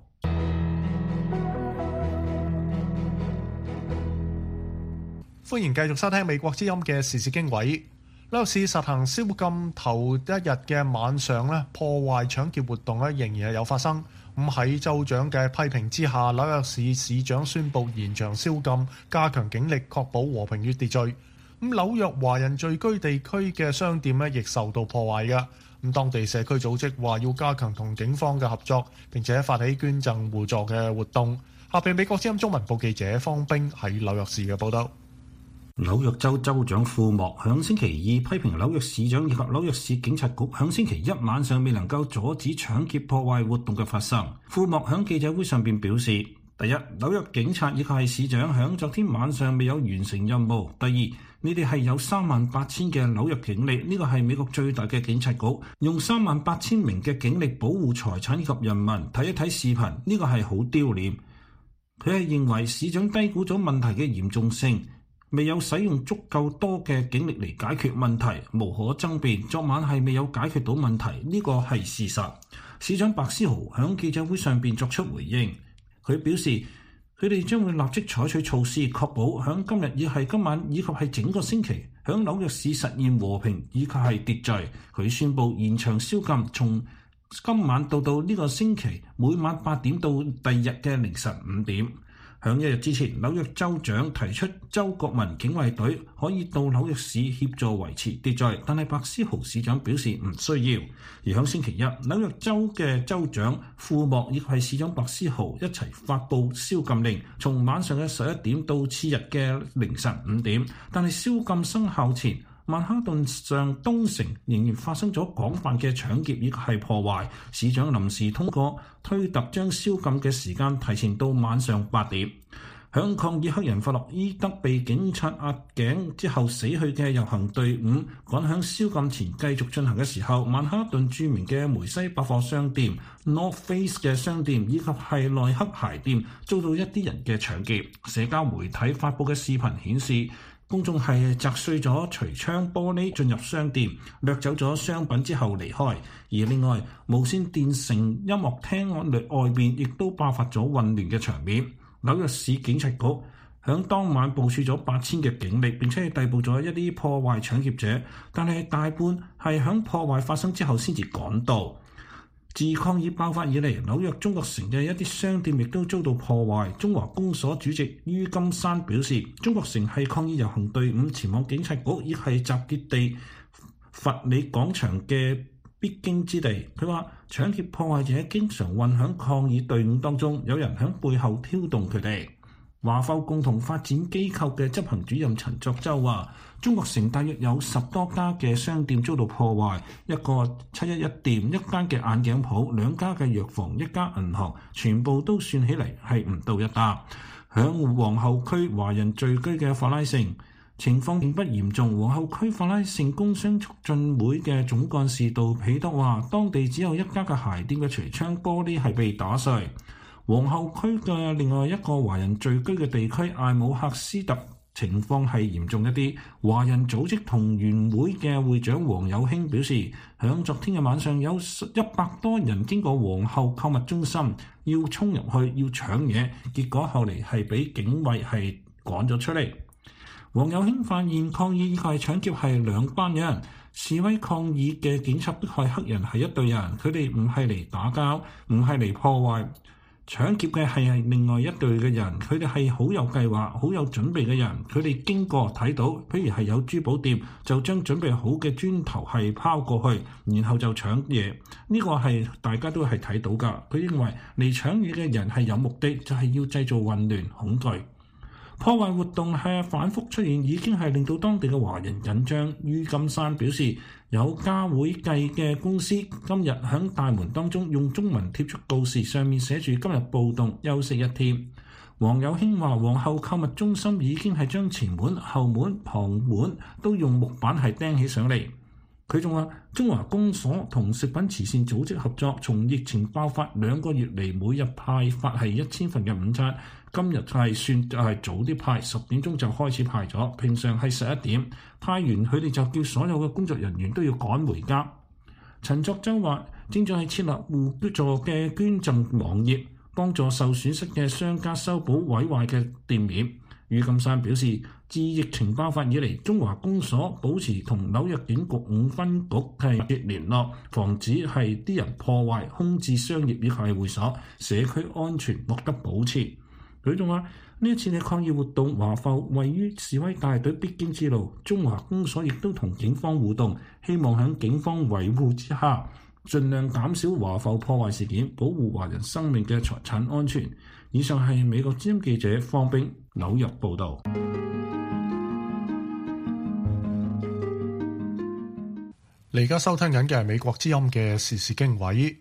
歡迎繼續收聽美國之音嘅時事經緯。紐約市實行宵禁頭一日嘅晚上咧，破壞搶劫活動咧仍然係有發生。咁喺州長嘅批評之下，紐約市市長宣布延長宵禁，加強警力，確保和平與秩序。咁紐約華人聚居地區嘅商店咧亦受到破壞嘅。咁當地社區組織話要加強同警方嘅合作，並且發起捐贈互助嘅活動。下邊美國之音中文部記者方冰喺紐約市嘅報道。 紐約州州長庫莫響星期二批評紐約市長以及紐約市警察局響星期一晚上未能夠阻止搶劫破壞活動嘅發生。庫莫響記者會上邊表示， 第一，紐約警察以及係市長響昨天晚上未有完成任務。第二，你哋係有三萬八千嘅紐約警力，呢個係美國最大嘅警察局，用三萬八千名嘅警力保護財產以及人民。睇一睇視頻，呢個係好丟臉。佢係認為市長低估咗問題嘅嚴重性，未有使用足夠多嘅警力嚟解決問題，無可爭辯。昨晚係未有解決到問題，呢個係事實。市長白思豪響記者會上邊作出回應。佢表示，佢哋將會立即採取措施，確保響今日亦係今晚以及係整個星期，響紐約市實現和平以及係秩序。佢宣布延長宵禁，從今晚到到呢個星期每晚八點到第二日嘅凌晨五點。響一日之前，紐約州長提出州國民警衛隊可以到紐約市協助維持秩序，但係白思豪市長表示唔需要。而響星期一，紐約州嘅州長庫莫以及係市長白思豪一齊發布宵禁令，從晚上嘅十一點到次日嘅凌晨五點。但係宵禁生效前，曼哈頓上東城仍然發生咗廣泛嘅搶劫以及係破壞。市長臨時通過推特將宵禁嘅時間提前到晚上八點。響抗議黑人弗洛伊德被警察壓頸之後死去嘅遊行隊伍趕響宵禁前繼續進行嘅時候，曼哈頓著名嘅梅西百貨商店、North Face 嘅商店以及係耐克鞋店遭到一啲人嘅搶劫。社交媒體發布嘅視頻顯示，公眾係砸碎咗櫥窗玻璃進入商店，掠走咗商品之後離開。而另外，無線電城音樂廳外邊亦都爆發咗混亂嘅場面。紐約市警察局響當晚部署咗八千嘅警力，並且係逮捕咗一啲破壞搶劫者，但係大半係響破壞發生之後先至趕到。自抗議爆發以嚟，紐約中國城嘅一啲商店亦都遭到破壞。中華公所主席于金山表示，中國城係抗議遊行隊伍前往警察局，亦係集結地佛理廣場嘅必經之地。佢話搶劫破壞者經常混響抗議隊伍當中，有人響背後挑動佢哋。華埠共同發展機構嘅執行主任陳作洲話，中國城大約有十多家嘅商店遭到破壞，一個七一一店、一間嘅眼鏡鋪、兩家嘅藥房、一家銀行，全部都算起嚟係唔到一打。響皇后區華人聚居嘅法拉盛情況並不嚴重。皇后區法拉盛工商促進會嘅總幹事杜彼得話，當地只有一家嘅鞋店嘅櫥窗玻璃係被打碎。皇后區嘅另外一個華人聚居嘅地區艾姆赫斯特情況係嚴重一啲。華人組織同源會嘅會長黃有興表示，響昨天嘅晚上有一百多人經過皇后購物中心，要衝入去要搶嘢，結果後嚟係俾警衛係趕咗出嚟。黃有興發現抗議以及搶劫係兩班人，示威抗議嘅警察迫害黑人係一隊人，佢哋唔係嚟打交，唔係嚟破壞。搶劫嘅係係另外一隊嘅人，佢哋係好有計劃、好有準備嘅人。佢哋經過睇到，譬如係有珠寶店，就將準備好嘅磚頭係拋過去，然後就搶嘢。呢個係大家都係睇到㗎。佢認為嚟搶嘢嘅人係有目的，就係要製造混亂、恐懼。破壞活動係反覆出現，已經係令到當地嘅華人緊張。于金山表示，有家會計嘅公司今日喺大門當中用中文貼出告示，上面寫住今日暴動，休息一天。黃有興話，皇后購物中心已經係將前門、後門、旁門都用木板係釘起上嚟。佢仲話，中華公所同食品慈善組織合作，從疫情爆發兩個月嚟，每日派發係一千份嘅午餐。今日係算就係早啲派，十點鐘就開始派咗，平常係十一點派完，佢哋就叫所有嘅工作人員都要趕回家。陳作洲話，正在係設立互助嘅捐贈網頁，幫助受損失嘅商家修補毀壞嘅店面。于金山表示，自疫情爆發以嚟，中華公所保持同紐約警局五分局係密切聯絡，防止係啲人破壞、空置商業以及係會所，社區安全獲得保持。佢仲話，呢一次嘅抗議活動，華埠位於示威大隊必經之路，中華公所亦都同警方互動，希望喺警方維護之下，盡量減少華埠破壞事件，保護華人生命嘅財產安全。以上係美國之音記者方冰紐約報導。 你而家收聽緊嘅係美國之音嘅時事經緯。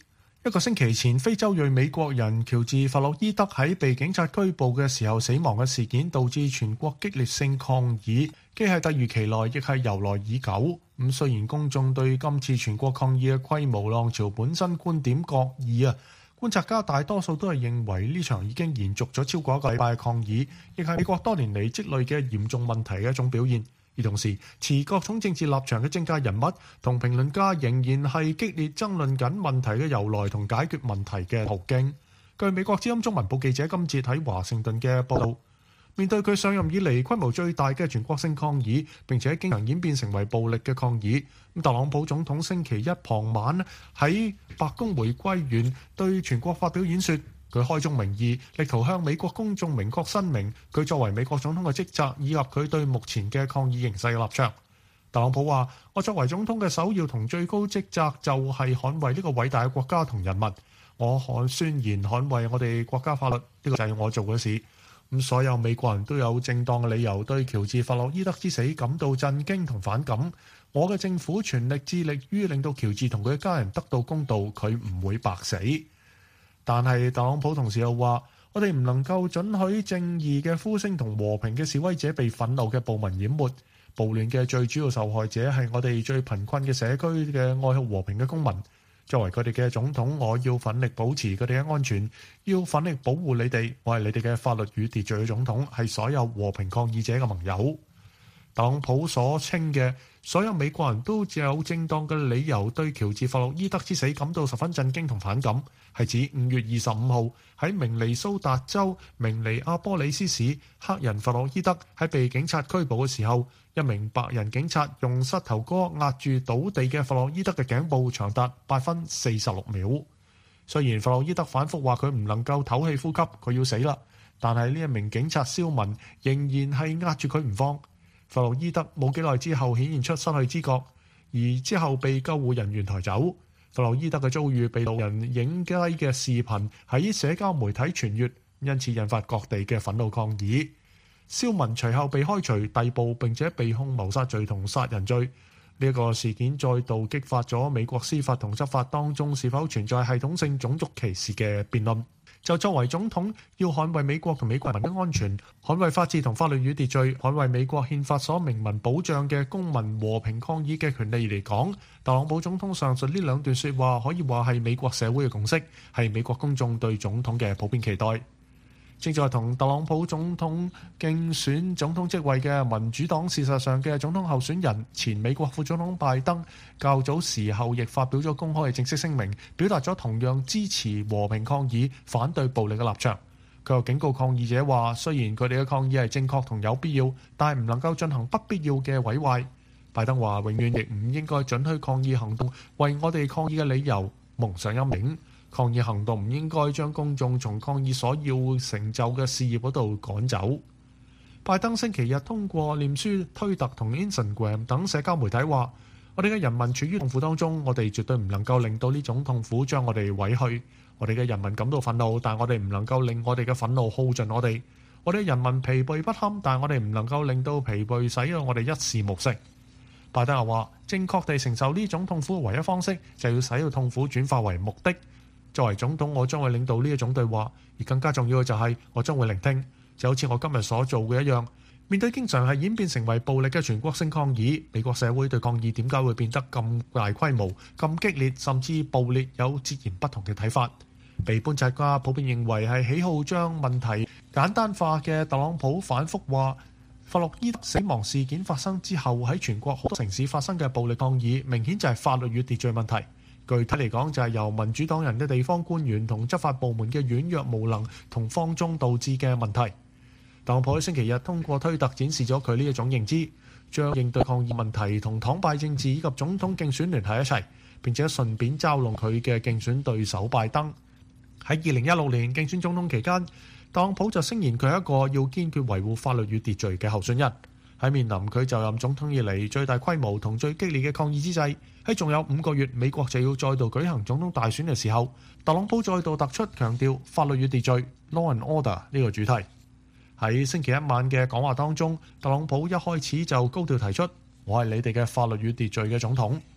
一個星期前，非洲裔美國人喬治·弗洛伊德喺被警察拘捕嘅時候死亡嘅事件，導致全國激烈性抗議，既係突如其來，亦係由來已久。咁雖然公眾對今次全國抗議嘅規模浪潮本身觀點各異啊，觀察家大多數都係認為呢場已經延續咗超過一個禮拜嘅抗議，亦係美國多年嚟積累嘅嚴重問題嘅一種表現。而同時，持各種政治立場嘅政界人物同評論家仍然係激烈爭論緊問題嘅由來同解決問題嘅途徑。據美國之音中文部記者今節喺華盛頓嘅報導，面對佢上任以嚟規模最大嘅全國性抗議，並且經常演變成為暴力嘅抗議，咁特朗普總統星期一傍晚喺白宮玫瑰園對全國發表演說。佢開宗明義，力圖向美國公眾明確申明佢作為美國總統嘅職責，以及佢對目前嘅抗議形勢嘅立場。特朗普話：我作為總統嘅首要同最高職責就係捍衛呢個偉大嘅國家同人民。我可宣言捍衛我哋國家法律，呢個就係我做嘅事。咁所有美國人都有正當嘅理由對喬治·弗洛伊德之死感到震驚同反感。我嘅政府全力致力於令到喬治同佢嘅家人得到公道，佢唔會白死。但係特朗普同時又話：我哋唔能夠准許正義嘅呼聲同和平嘅示威者被憤怒嘅暴民淹沒。暴亂嘅最主要受害者係我哋最貧困嘅社區嘅愛好和平嘅公民。作為佢哋嘅總統，我要奮力保持佢哋嘅安全，要奮力保護你哋。我係你哋嘅法律與秩序嘅總統，係所有和平抗議者嘅盟友。特朗普所稱嘅所有美國人都只有正當嘅理由對喬治·弗洛伊德之死感到十分震驚同反感，係指五月二十五號喺明尼蘇達州明尼阿波里斯市，黑人弗洛伊德喺被警察拘捕嘅時候，一名白人警察用膝頭哥壓住倒地嘅弗洛伊德嘅頸部，長達八分四十六秒。雖然弗洛伊德反覆話佢唔能夠唞氣呼吸，佢要死啦，但係呢一名警察肖文仍然係壓住佢唔放。弗洛伊德冇幾耐之後顯現出失去知覺，而之後被救護人員抬走。弗洛伊德嘅遭遇被路人影低嘅視頻喺社交媒體傳閱，因此引發各地嘅憤怒抗議。肖文隨後被開除、逮捕並且被控謀殺罪同殺人罪。呢一個事件再度激發咗美國司法同執法當中是否存在系統性種族歧視嘅辯論。就作為總統，要捍衛美國同美國人民嘅安全，捍衛法治同法律與秩序，捍衛美國憲法所明文保障嘅公民和平抗議嘅權利嚟講，特朗普總統上述呢兩段說話可以話係美國社會嘅共識，係美國公眾對總統嘅普遍期待。正在同特朗普總統競選總統職位嘅民主黨事實上嘅總統候選人前美國副總統拜登，較早時候亦發表咗公開嘅正式聲明，表達咗同樣支持和平抗議、反對暴力嘅立場。佢又警告抗議者話，雖然佢哋嘅抗議係正確同有必要，但係唔能夠進行不必要嘅毀壞。拜登話，永遠亦唔應該准許抗議行動為我哋抗議嘅理由蒙上陰影。抗議行動唔應該將公眾從抗議所要成就嘅事業嗰度趕走。拜登星期日通過臉書、推特同 Instagram 等社交媒體話：我哋嘅人民處於痛苦當中，我哋絕對唔能夠令到呢種痛苦將我哋毀去。我哋嘅人民感到憤怒，但我哋唔能夠令我哋嘅憤怒耗盡我哋。我哋嘅人民疲憊不堪，但我哋唔能夠令到疲憊使到我哋一事無成。拜登又話：正確地承受呢種痛苦嘅唯一方式，就要使到痛苦轉化為目的。作為總統，我將會領導呢一種對話，而更加重要嘅就係我將會聆聽，就好似我今日所做嘅一樣。面對經常係演變成為暴力嘅全國性抗議，美國社會對抗議點解會變得咁大規模、咁激烈，甚至暴烈，有截然不同嘅睇法。被觀察家普遍認為係喜好將問題簡單化嘅特朗普反覆話，弗洛伊德死亡事件發生之後喺全國好多城市發生嘅暴力抗議，明顯就係法律與秩序問題。具體嚟講，就係由民主黨人嘅地方官員同執法部門嘅軟弱無能同放縱導致嘅問題。特朗普喺星期日通過推特展示咗佢呢一種認知，將應對抗議問題同黨派政治以及總統競選聯繫一齊，並且順便嘲弄佢嘅競選對手拜登。喺二零一六年競選總統期間，特朗普就聲言佢係一個要堅決維護法律與秩序嘅候選人。喺面臨佢就任總統以嚟最大規模同最激烈嘅抗議之際，喺仲有五個月美國就要再度舉行總統大選嘅時候，特朗普再度突出強調法律與秩序 （law and order） 呢個主題。喺星期一晚嘅講話當中，特朗普一開始就高調提出：我係你哋嘅法律與秩序嘅總統。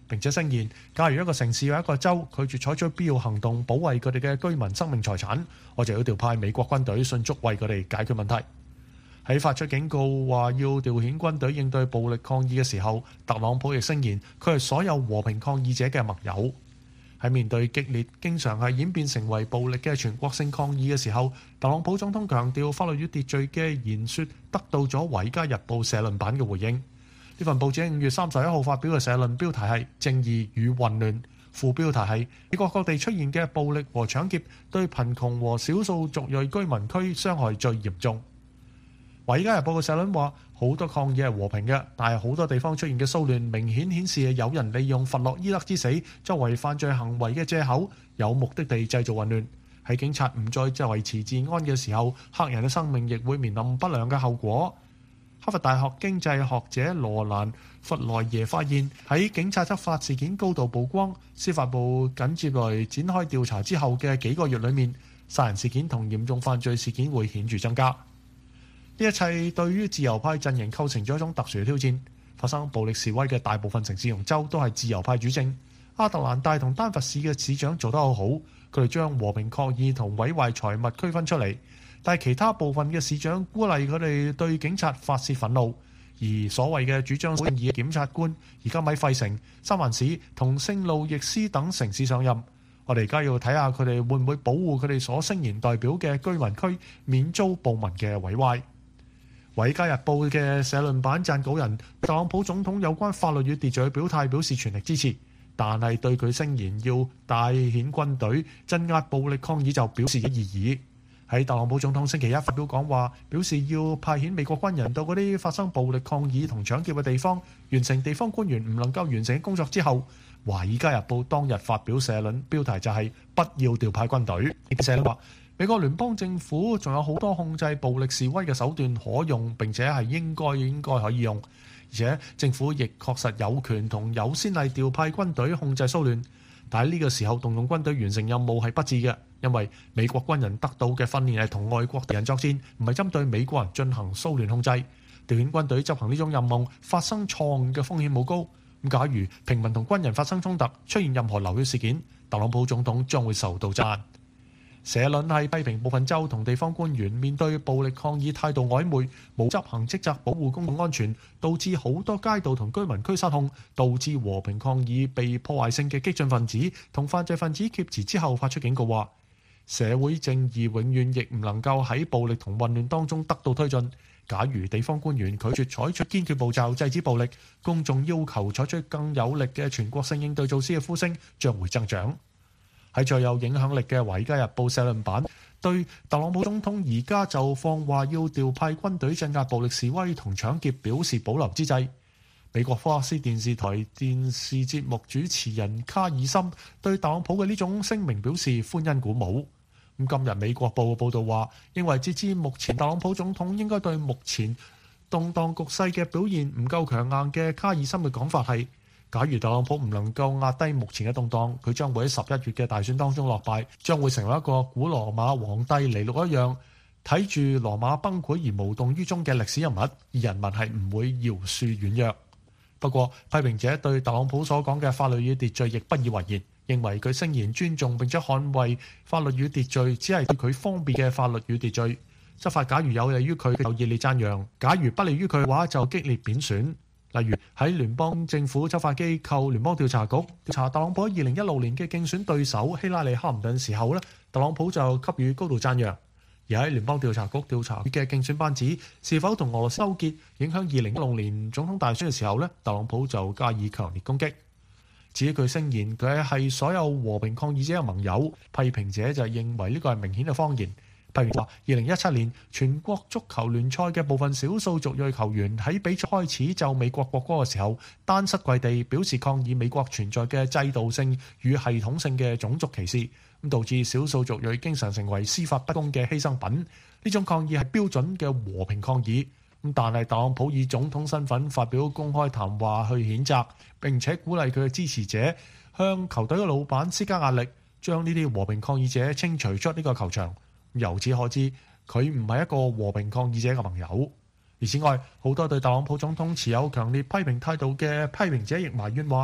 並且聲言，假如一個城市或一個州拒絕採取必要行動保衛佢哋嘅居民生命財產，我就要調派美國軍隊迅速為佢哋解決問題。喺發出警告話要調遣軍隊應對暴力抗議嘅時候，特朗普亦聲言佢係所有和平抗議者嘅盟友。喺面對激烈、經常係演變成為暴力嘅全國性抗議嘅時候，特朗普總統強調法律與秩序嘅言說得到咗《華爾街日報》社論版嘅回應。呢份報紙喺五月三十一號發表嘅社論標題係《正義與混亂》，副標題係美國各地出現嘅暴力和搶劫對貧窮和少數族裔居民區傷害最嚴重。《華爾街日報》嘅社論話，好多抗議係和平嘅，但係好多地方出現嘅騷亂明顯顯示有人利用弗洛伊德之死作為犯罪行為嘅藉口，有目的地製造混亂。喺警察唔再維持治安嘅時候，黑人嘅生命亦會面臨不良嘅後果。哈佛大學經濟學者羅蘭弗萊耶發現，喺警察執法事件高度曝光、司法部緊接來展開調查之後嘅幾個月裏面，殺人事件同嚴重犯罪事件會顯著增加。呢一切對於自由派陣營構成咗一種特殊嘅挑戰。發生暴力示威嘅大部分城市同州都係自由派主政。亞特蘭大同丹佛市嘅市長做得好好，佢哋將和平抗議同毀壞財物區分出嚟。但係其他部分嘅市長鼓勵佢哋對警察發泄憤怒，而所謂嘅主張正義嘅檢察官而家喺費城、三藩市同聖路易斯等城市上任。我哋而家要睇下佢哋會唔會保護佢哋所聲言代表嘅居民區免遭暴民嘅毀壞。《華爾街日報》嘅社論版撰稿人特朗普總統有關法律與秩序表態表示全力支持，但係對佢聲言要大遣軍隊鎮壓暴力抗議就表示異議。喺特朗普總統星期一發表講話，表示要派遣美國軍人到嗰啲發生暴力抗議同搶劫嘅地方，完成地方官員唔能夠完成嘅工作之後，《華爾街日報》當日發表社論，標題就係不要調派軍隊。社論話，美國聯邦政府仲有好多控制暴力示威嘅手段可用，並且係應該應該可以用，而且政府亦確實有權同有先例調派軍隊控制騷亂。但喺呢個時候動用軍隊完成任務係不智嘅，因為美國軍人得到嘅訓練係同外國敵人作戰，唔係針對美國人進行騷亂控制。調遣軍隊執行呢種任務發生錯誤嘅風險冇高。咁假如平民同軍人發生衝突，出現任何流血事件，特朗普總統將會受到責。社論係批評部分州同地方官員面對暴力抗議態度曖昧，冇執行職責保護公共安全，導致好多街道同居民區失控，導致和平抗議被破壞性嘅激進分子同犯罪分子劫持之後發出警告話，社會正義永遠亦唔能夠喺暴力同混亂當中得到推進。假如地方官員拒絕採取堅決步驟制止暴力，公眾要求採取更有力嘅全國性應對措施嘅呼聲將會增長。喺最有影響力嘅《華爾街日報》社論版，對特朗普總統而家就放話要調派軍隊鎮壓暴力示威同搶劫表示保留之際，美國福克斯電視台電視節目主持人卡爾森對特朗普嘅呢種聲明表示歡欣鼓舞。咁今日美國報嘅報導話，認為截至目前特朗普總統應該對目前動盪局勢嘅表現唔夠強硬嘅卡爾森嘅講法係，假如特朗普唔能夠壓低目前嘅動盪，佢將會喺十一月嘅大選當中落敗，將會成為一個古羅馬皇帝尼祿一樣睇住羅馬崩潰而無動於衷嘅歷史人物，而人民係唔會饒恕軟弱。不過批評者對特朗普所講嘅法律與秩序亦不以為然，認為佢聲言尊重並且捍衛法律與秩序，只係對佢方便嘅法律與秩序。執法假如有利於佢，就熱烈讚揚；假如不利於佢嘅話，就激烈貶損。例如喺聯邦政府執法機構聯邦調查局調查特朗普喺二零一六年嘅競選對手希拉里克林頓時候咧，特朗普就給予高度讚揚。而喺聯邦調查局調查嘅競選班子是否同俄羅斯勾結影響二零一六年總統大選嘅時候咧，特朗普就加以強烈攻擊。至於佢聲言佢係所有和平抗議者嘅盟友，批評者就認為呢個係明顯嘅謊言。譬如話，二零一七年全國足球聯賽嘅部分少數族裔球員喺比賽開始奏美國國歌嘅時候，單膝跪地表示抗議美國存在嘅制度性與系統性嘅種族歧視，咁導致少數族裔經常成為司法不公嘅犧牲品。呢種抗議係標準嘅和平抗議，咁但係特朗普以總統身份發表公開談話去譴責，並且鼓勵佢嘅支持者向球隊嘅老闆施加壓力，將呢啲和平抗議者清除出呢個球場。由此可知，佢唔係一個和平抗議者嘅盟友。而此外，好多對特朗普總統持有強烈批評態度嘅批評者亦埋怨話，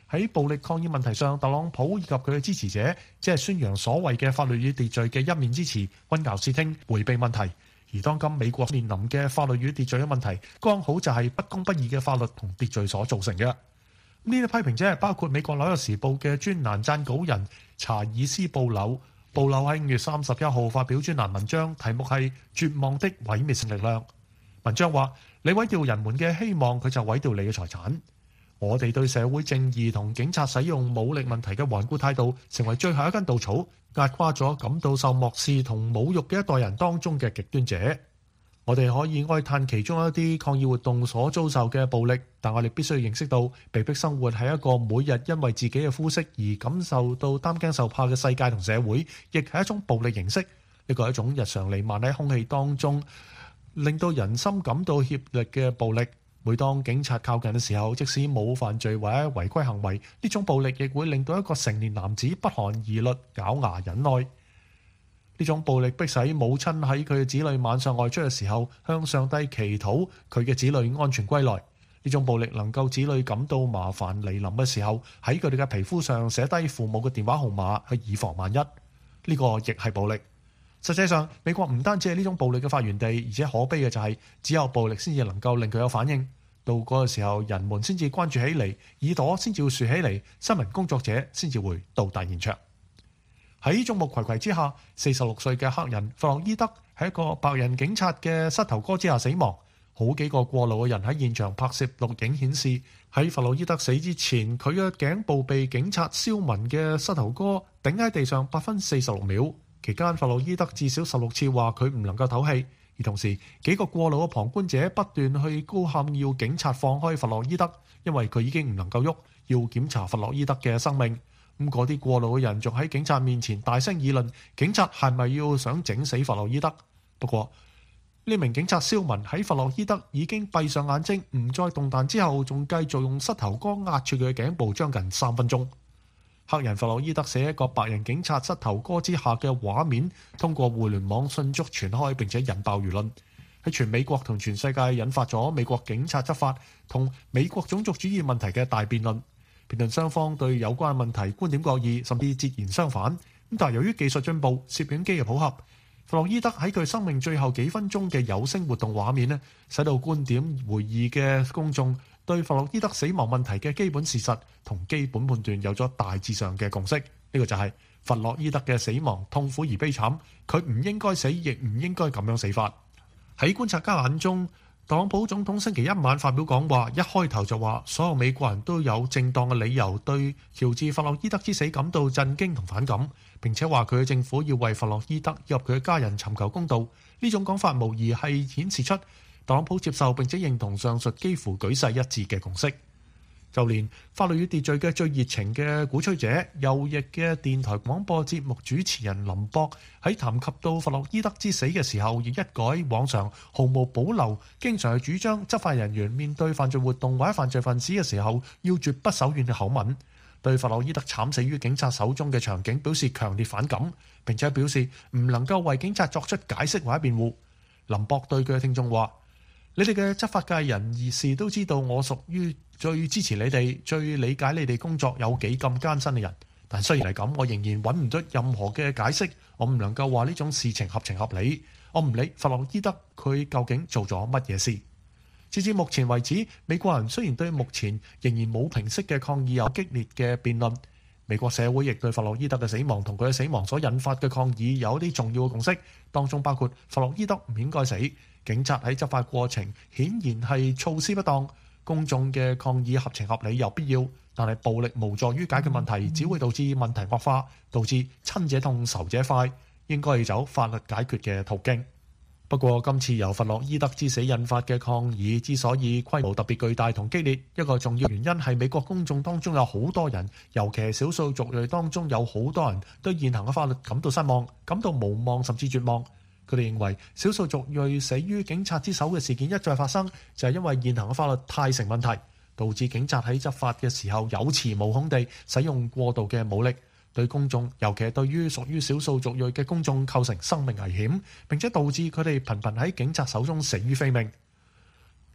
喺暴力抗議問題上，特朗普以及佢嘅支持者只係宣揚所謂嘅法律與秩序嘅一面之詞，混淆視聽，迴避問題。而當今美國面臨嘅法律與秩序嘅問題，剛好就係不公不義嘅法律同秩序所造成嘅。呢啲批評者包括美國紐約時報嘅專欄撰稿人查爾斯布柳。布柳喺五月三十一號發表專欄文章，題目係《絕望的毀滅性力量》。文章話：你毀掉人們嘅希望，佢就毀掉你嘅財產。我哋對社會正義同警察使用武力問題嘅頑固態度，成為最後一根稻草，壓垮咗感到受漠視同侮辱嘅一代人當中嘅極端者。我哋可以哀嘆其中一啲抗議活動所遭受嘅暴力，但我哋必須要認識到，被迫生活係一個每日因為自己嘅膚色而感受到擔驚受怕嘅世界同社會，亦係一種暴力形式。呢個係一種日常彌漫喺空氣當中，令到人心感到怯力嘅暴力。每當警察靠近嘅時候，即使冇犯罪或者違規行為，呢種暴力亦會令到一個成年男子不寒而栗，咬牙忍耐。呢種暴力迫使母親喺佢嘅子女晚上外出嘅時候，向上帝祈禱佢嘅子女安全歸來。呢種暴力能夠子女感到麻煩嚟臨嘅時候，喺佢哋嘅皮膚上寫低父母嘅電話號碼，去以防萬一。呢個亦係暴力。實際上，美國唔單止係呢種暴力嘅發源地，而且可悲嘅就係只有暴力先至能夠令佢有反應。到嗰個時候，人們先至關注起嚟，耳朵先至會豎起嚟，新聞工作者先至會到達現場。喺眾目睽睽之下，四十六歲嘅黑人弗洛伊德喺一個白人警察嘅膝頭哥之下死亡。好幾個過路嘅人喺現場拍攝錄影顯示，喺弗洛伊德死之前，佢嘅頸部被警察燒紋嘅膝頭哥頂喺地上八分四十六秒。期間，弗洛伊德至少十六次話佢唔能夠唞氣，而同時幾個過路嘅旁觀者不斷去高喊要警察放開弗洛伊德，因為佢已經唔能夠喐，要檢查弗洛伊德嘅生命。咁嗰啲過路嘅人仲喺警察面前大聲議論，警察係咪要想整死弗洛伊德？不過呢名警察蕭文喺弗洛伊德已經閉上眼睛，唔再動彈之後，仲繼續用膝頭哥壓住佢嘅頸部將近三分鐘。黑人弗洛伊德死喺一個白人警察膝頭哥之下嘅畫面，通過互聯網迅速傳開，並且引爆輿論，喺全美國同全世界引發咗美國警察執法同美國種族主義問題嘅大辯論。辯論雙方對有關問題觀點各異，甚至截然相反。咁但係由於技術進步、攝影機嘅普及，弗洛伊德喺佢生命最後幾分鐘嘅有聲活動畫面呢，使到觀點會議嘅公眾對弗洛伊德死亡問題嘅基本事實同基本判斷有咗大致上嘅共識。呢、這個就係弗洛伊德嘅死亡痛苦而悲慘，佢唔應該死，亦唔應該咁樣死法。喺觀察家眼中，特朗普總統星期一晚發表講話，一開頭就話所有美國人都有正當嘅理由對喬治弗洛伊德之死感到震驚同反感，並且話佢嘅政府要為弗洛伊德以及佢嘅家人尋求公道。呢種講法無疑係顯示出特朗普接受並且認同上述幾乎舉世一致嘅共識。就連法律與秩序嘅最熱情嘅鼓吹者、右翼嘅電台廣播節目主持人林博喺談及到弗洛伊德之死嘅時候，亦一改往常毫無保留，經常係主張執法人員面對犯罪活動或者犯罪分子嘅時候要絕不手軟嘅口吻，對弗洛伊德慘死於警察手中嘅場景表示強烈反感，並且表示唔能夠為警察作出解釋或者辯護。林博對佢嘅聽眾話：你哋嘅執法界人義士都知道我屬於最支持你哋、最理解你哋工作有幾咁艱辛嘅人，但雖然係咁，我仍然揾唔到任何嘅解釋。我唔能夠話呢種事情合情合理。我唔理弗洛伊德佢究竟做咗乜嘢事。截至目前為止，美國人雖然對目前仍然冇平息嘅抗議有激烈嘅辯論，美國社會亦對弗洛伊德嘅死亡同佢嘅死亡所引發嘅抗議有一啲重要嘅共識，當中包括弗洛伊德唔應該死，警察喺執法過程顯然係措施不當，公眾嘅抗議合情合理有必要，但係暴力無助於解決問題，只會導致問題惡化，導致親者痛仇者快，應該要走法律解決嘅途徑。不過今次由弗洛伊德之死引發嘅抗議之所以規模特別巨大同激烈，一個重要原因係美國公眾當中有好多人，尤其係少數族裔當中有好多人對現行嘅法律感到失望，感到無望甚至絕望。佢哋認為少數族裔死於警察之手嘅事件一再發生，就係因為現行嘅法律太成問題，導致警察喺執法嘅時候有恃無恐地使用過度嘅武力，對公眾，尤其係對於屬於少數族裔嘅公眾構成生命危險，並且導致佢哋頻頻喺警察手中死於非命。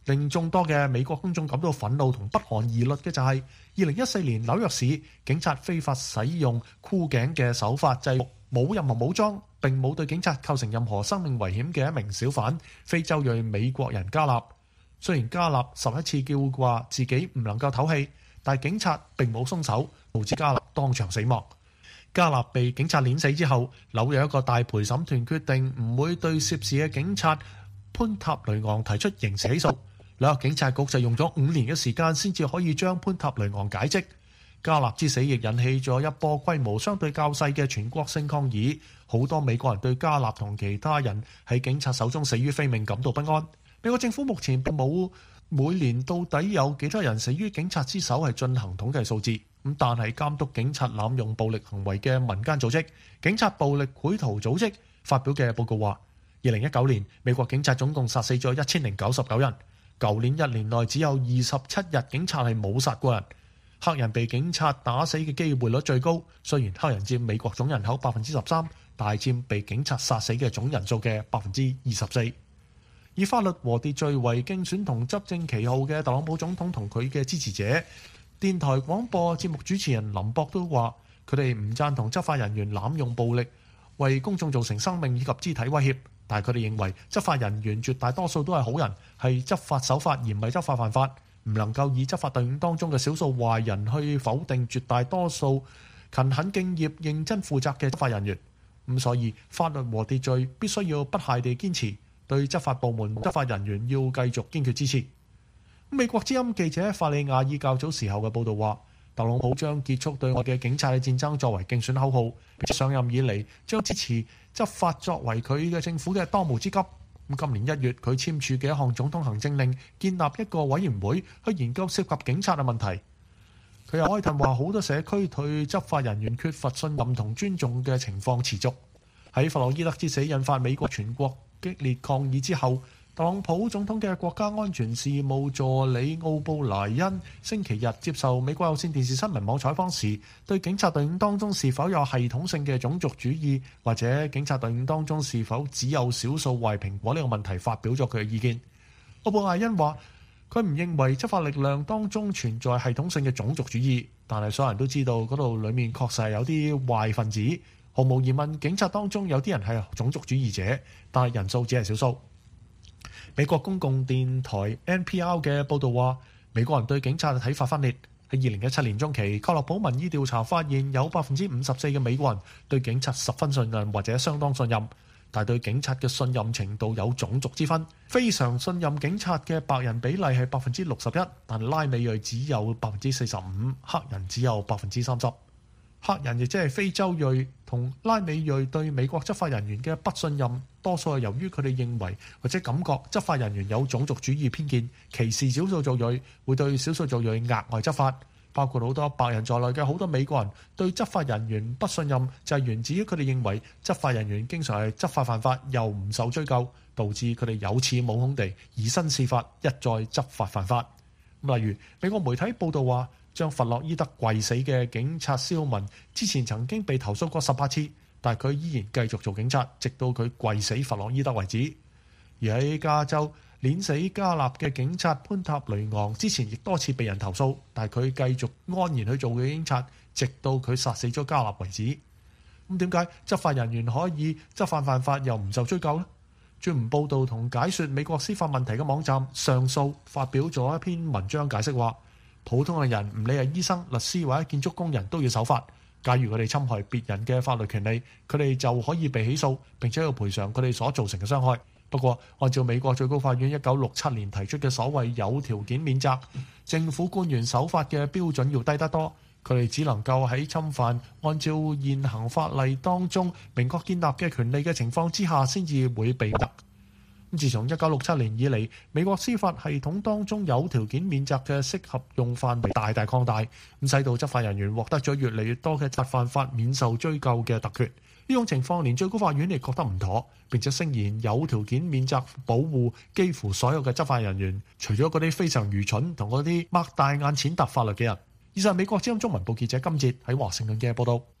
令眾多嘅美國公眾感到憤怒同不寒而栗嘅就係二零一四年紐約市警察非法使用箍頸嘅手法制服冇任何武裝並冇對警察構成任何生命危險嘅一名小販非洲裔美國人加納。雖然加納十一次叫話自己唔能夠唞氣，但警察並冇鬆手，導致加納當場死亡。加納被警察碾死之後，紐約一個大陪審團決定唔會對涉事嘅警察潘塔雷昂提出刑事起訴。紐約警察局就用咗五年嘅時間先至可以將潘塔雷昂解職。加納之死亦引起咗一波規模相對較細嘅全國性抗議，好多美國人對加納同其他人喺警察手中死於非命感到不安。美國政府目前並冇每年到底有幾多人死於警察之手係進行統計數字，咁但係監督警察濫用暴力行為嘅民間組織警察暴力繪圖組織發表嘅報告話，二零一九年美國警察總共殺死咗一千零九十九人，舊年一年內只有二十七日警察係冇殺過人。黑人被警察打死嘅機會率最高，雖然黑人佔美國總人口百分之十三，但係佔被警察殺死嘅總人數嘅百分之二十四。以法律和秩序為競選同執政旗號嘅特朗普總統同佢嘅支持者，電台廣播節目主持人林博都話，佢哋唔贊同執法人員濫用暴力，為公眾造成生命以及肢體威脅。但係佢哋認為執法人員絕大多數都係好人，係執法守法而唔係執法犯法，唔能夠以執法隊伍當中嘅少數壞人去否定絕大多數勤懇敬業、認真負責嘅執法人員。咁所以法律和秩序必須要不懈地堅持，對執法部門、執法人員要繼續堅決支持。美國之音記者法利亞爾較早時候嘅報導話，特朗普將結束對外嘅警察嘅戰爭作為競選口號，並且上任以嚟將支持執法作為佢嘅政府嘅當務之急。咁今年一月佢簽署嘅一項總統行政令，建立一個委員會去研究涉及警察嘅問題。佢又哀嘆話，好多社區對執法人員缺乏信任同尊重嘅情況持續。喺弗洛伊德之死引發美國全國激烈抗議之後，特朗普總統嘅國家安全事務助理奧布萊恩星期日接受美國有線電視新聞網採訪時，對警察隊伍當中是否有系統性嘅種族主義，或者警察隊伍當中是否只有少數壞蘋果呢個問題發表咗佢嘅意見。奧布萊恩話，佢唔認為執法力量當中存在系統性嘅種族主義，但係所有人都知道嗰度裡面確實係有啲壞分子。毫無疑問，警察當中有啲人係種族主義者，但係人數只係少數。美國公共電台 N P R 嘅報導話，美國人對警察嘅睇法分裂。喺二零一七年中期，蓋洛普民意調查發現有百分之五十四嘅美國人對警察十分信任或者相當信任，但係對警察嘅信任程度有種族之分。非常信任警察嘅白人比例係百分之六十一，但拉美裔只有百分之四十五，黑人只有百分之三十。黑人亦即係非洲裔同拉美裔對美國執法人員嘅不信任，多數係由於佢哋認為或者感覺執法人員有種族主義偏見，歧視少數族裔，會對少數族裔額外執法。包括好多白人在內嘅好多美國人對執法人員不信任，就係源自於佢哋認為執法人員經常係執法犯法又唔受追究，導致佢哋有恃無恐地以身試法，一再執法犯法。例如美國媒體報導話，將弗洛伊德跪死嘅警察肖文之前曾經被投訴過十八次，但係佢依然繼續做警察，直到佢跪死弗洛伊德為止。而喺加州碾死加納嘅警察潘塔雷昂之前亦多次被人投訴，但係佢繼續安然去做嘅警察，直到佢殺死咗加納為止。咁點解執法人員可以執法犯法又唔受追究呢？專門報導同解說美國司法問題嘅網站上訴發表咗一篇文章解釋話，普通嘅人唔理係醫生、律師或者建築工人都要守法。假如佢哋侵害別人嘅法律權利，佢哋就可以被起訴，並且要賠償佢哋所造成嘅傷害。不過，按照美國最高法院一九六七年提出嘅所謂有條件免責，政府官員守法嘅標準要低得多。佢哋只能夠喺侵犯按照現行法例當中明確建立嘅權利嘅情況之下，先至會被罰。自從一九六七年以嚟，美國司法系統當中有條件免責嘅適合用範圍大大擴大，咁使到執法人員獲得咗越嚟越多嘅執法犯法免受追究嘅特權。呢種情況連最高法院亦覺得唔妥，並且聲言有條件免責保護幾乎所有嘅執法人員，除咗嗰啲非常愚蠢同嗰啲擘大眼踐踏法律嘅人。以上美國之音中文部記者金哲喺華盛頓嘅報道。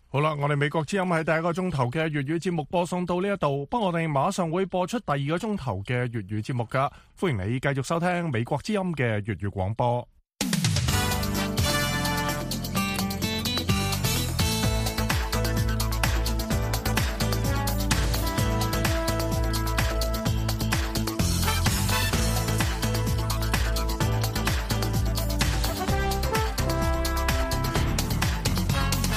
好啦，我哋美國之音喺第一個鐘頭嘅粵語節目播送到呢一度，不過我哋馬上會播出第二個鐘頭嘅粵語節目噶，歡迎你繼續收聽美國之音嘅粵語廣播。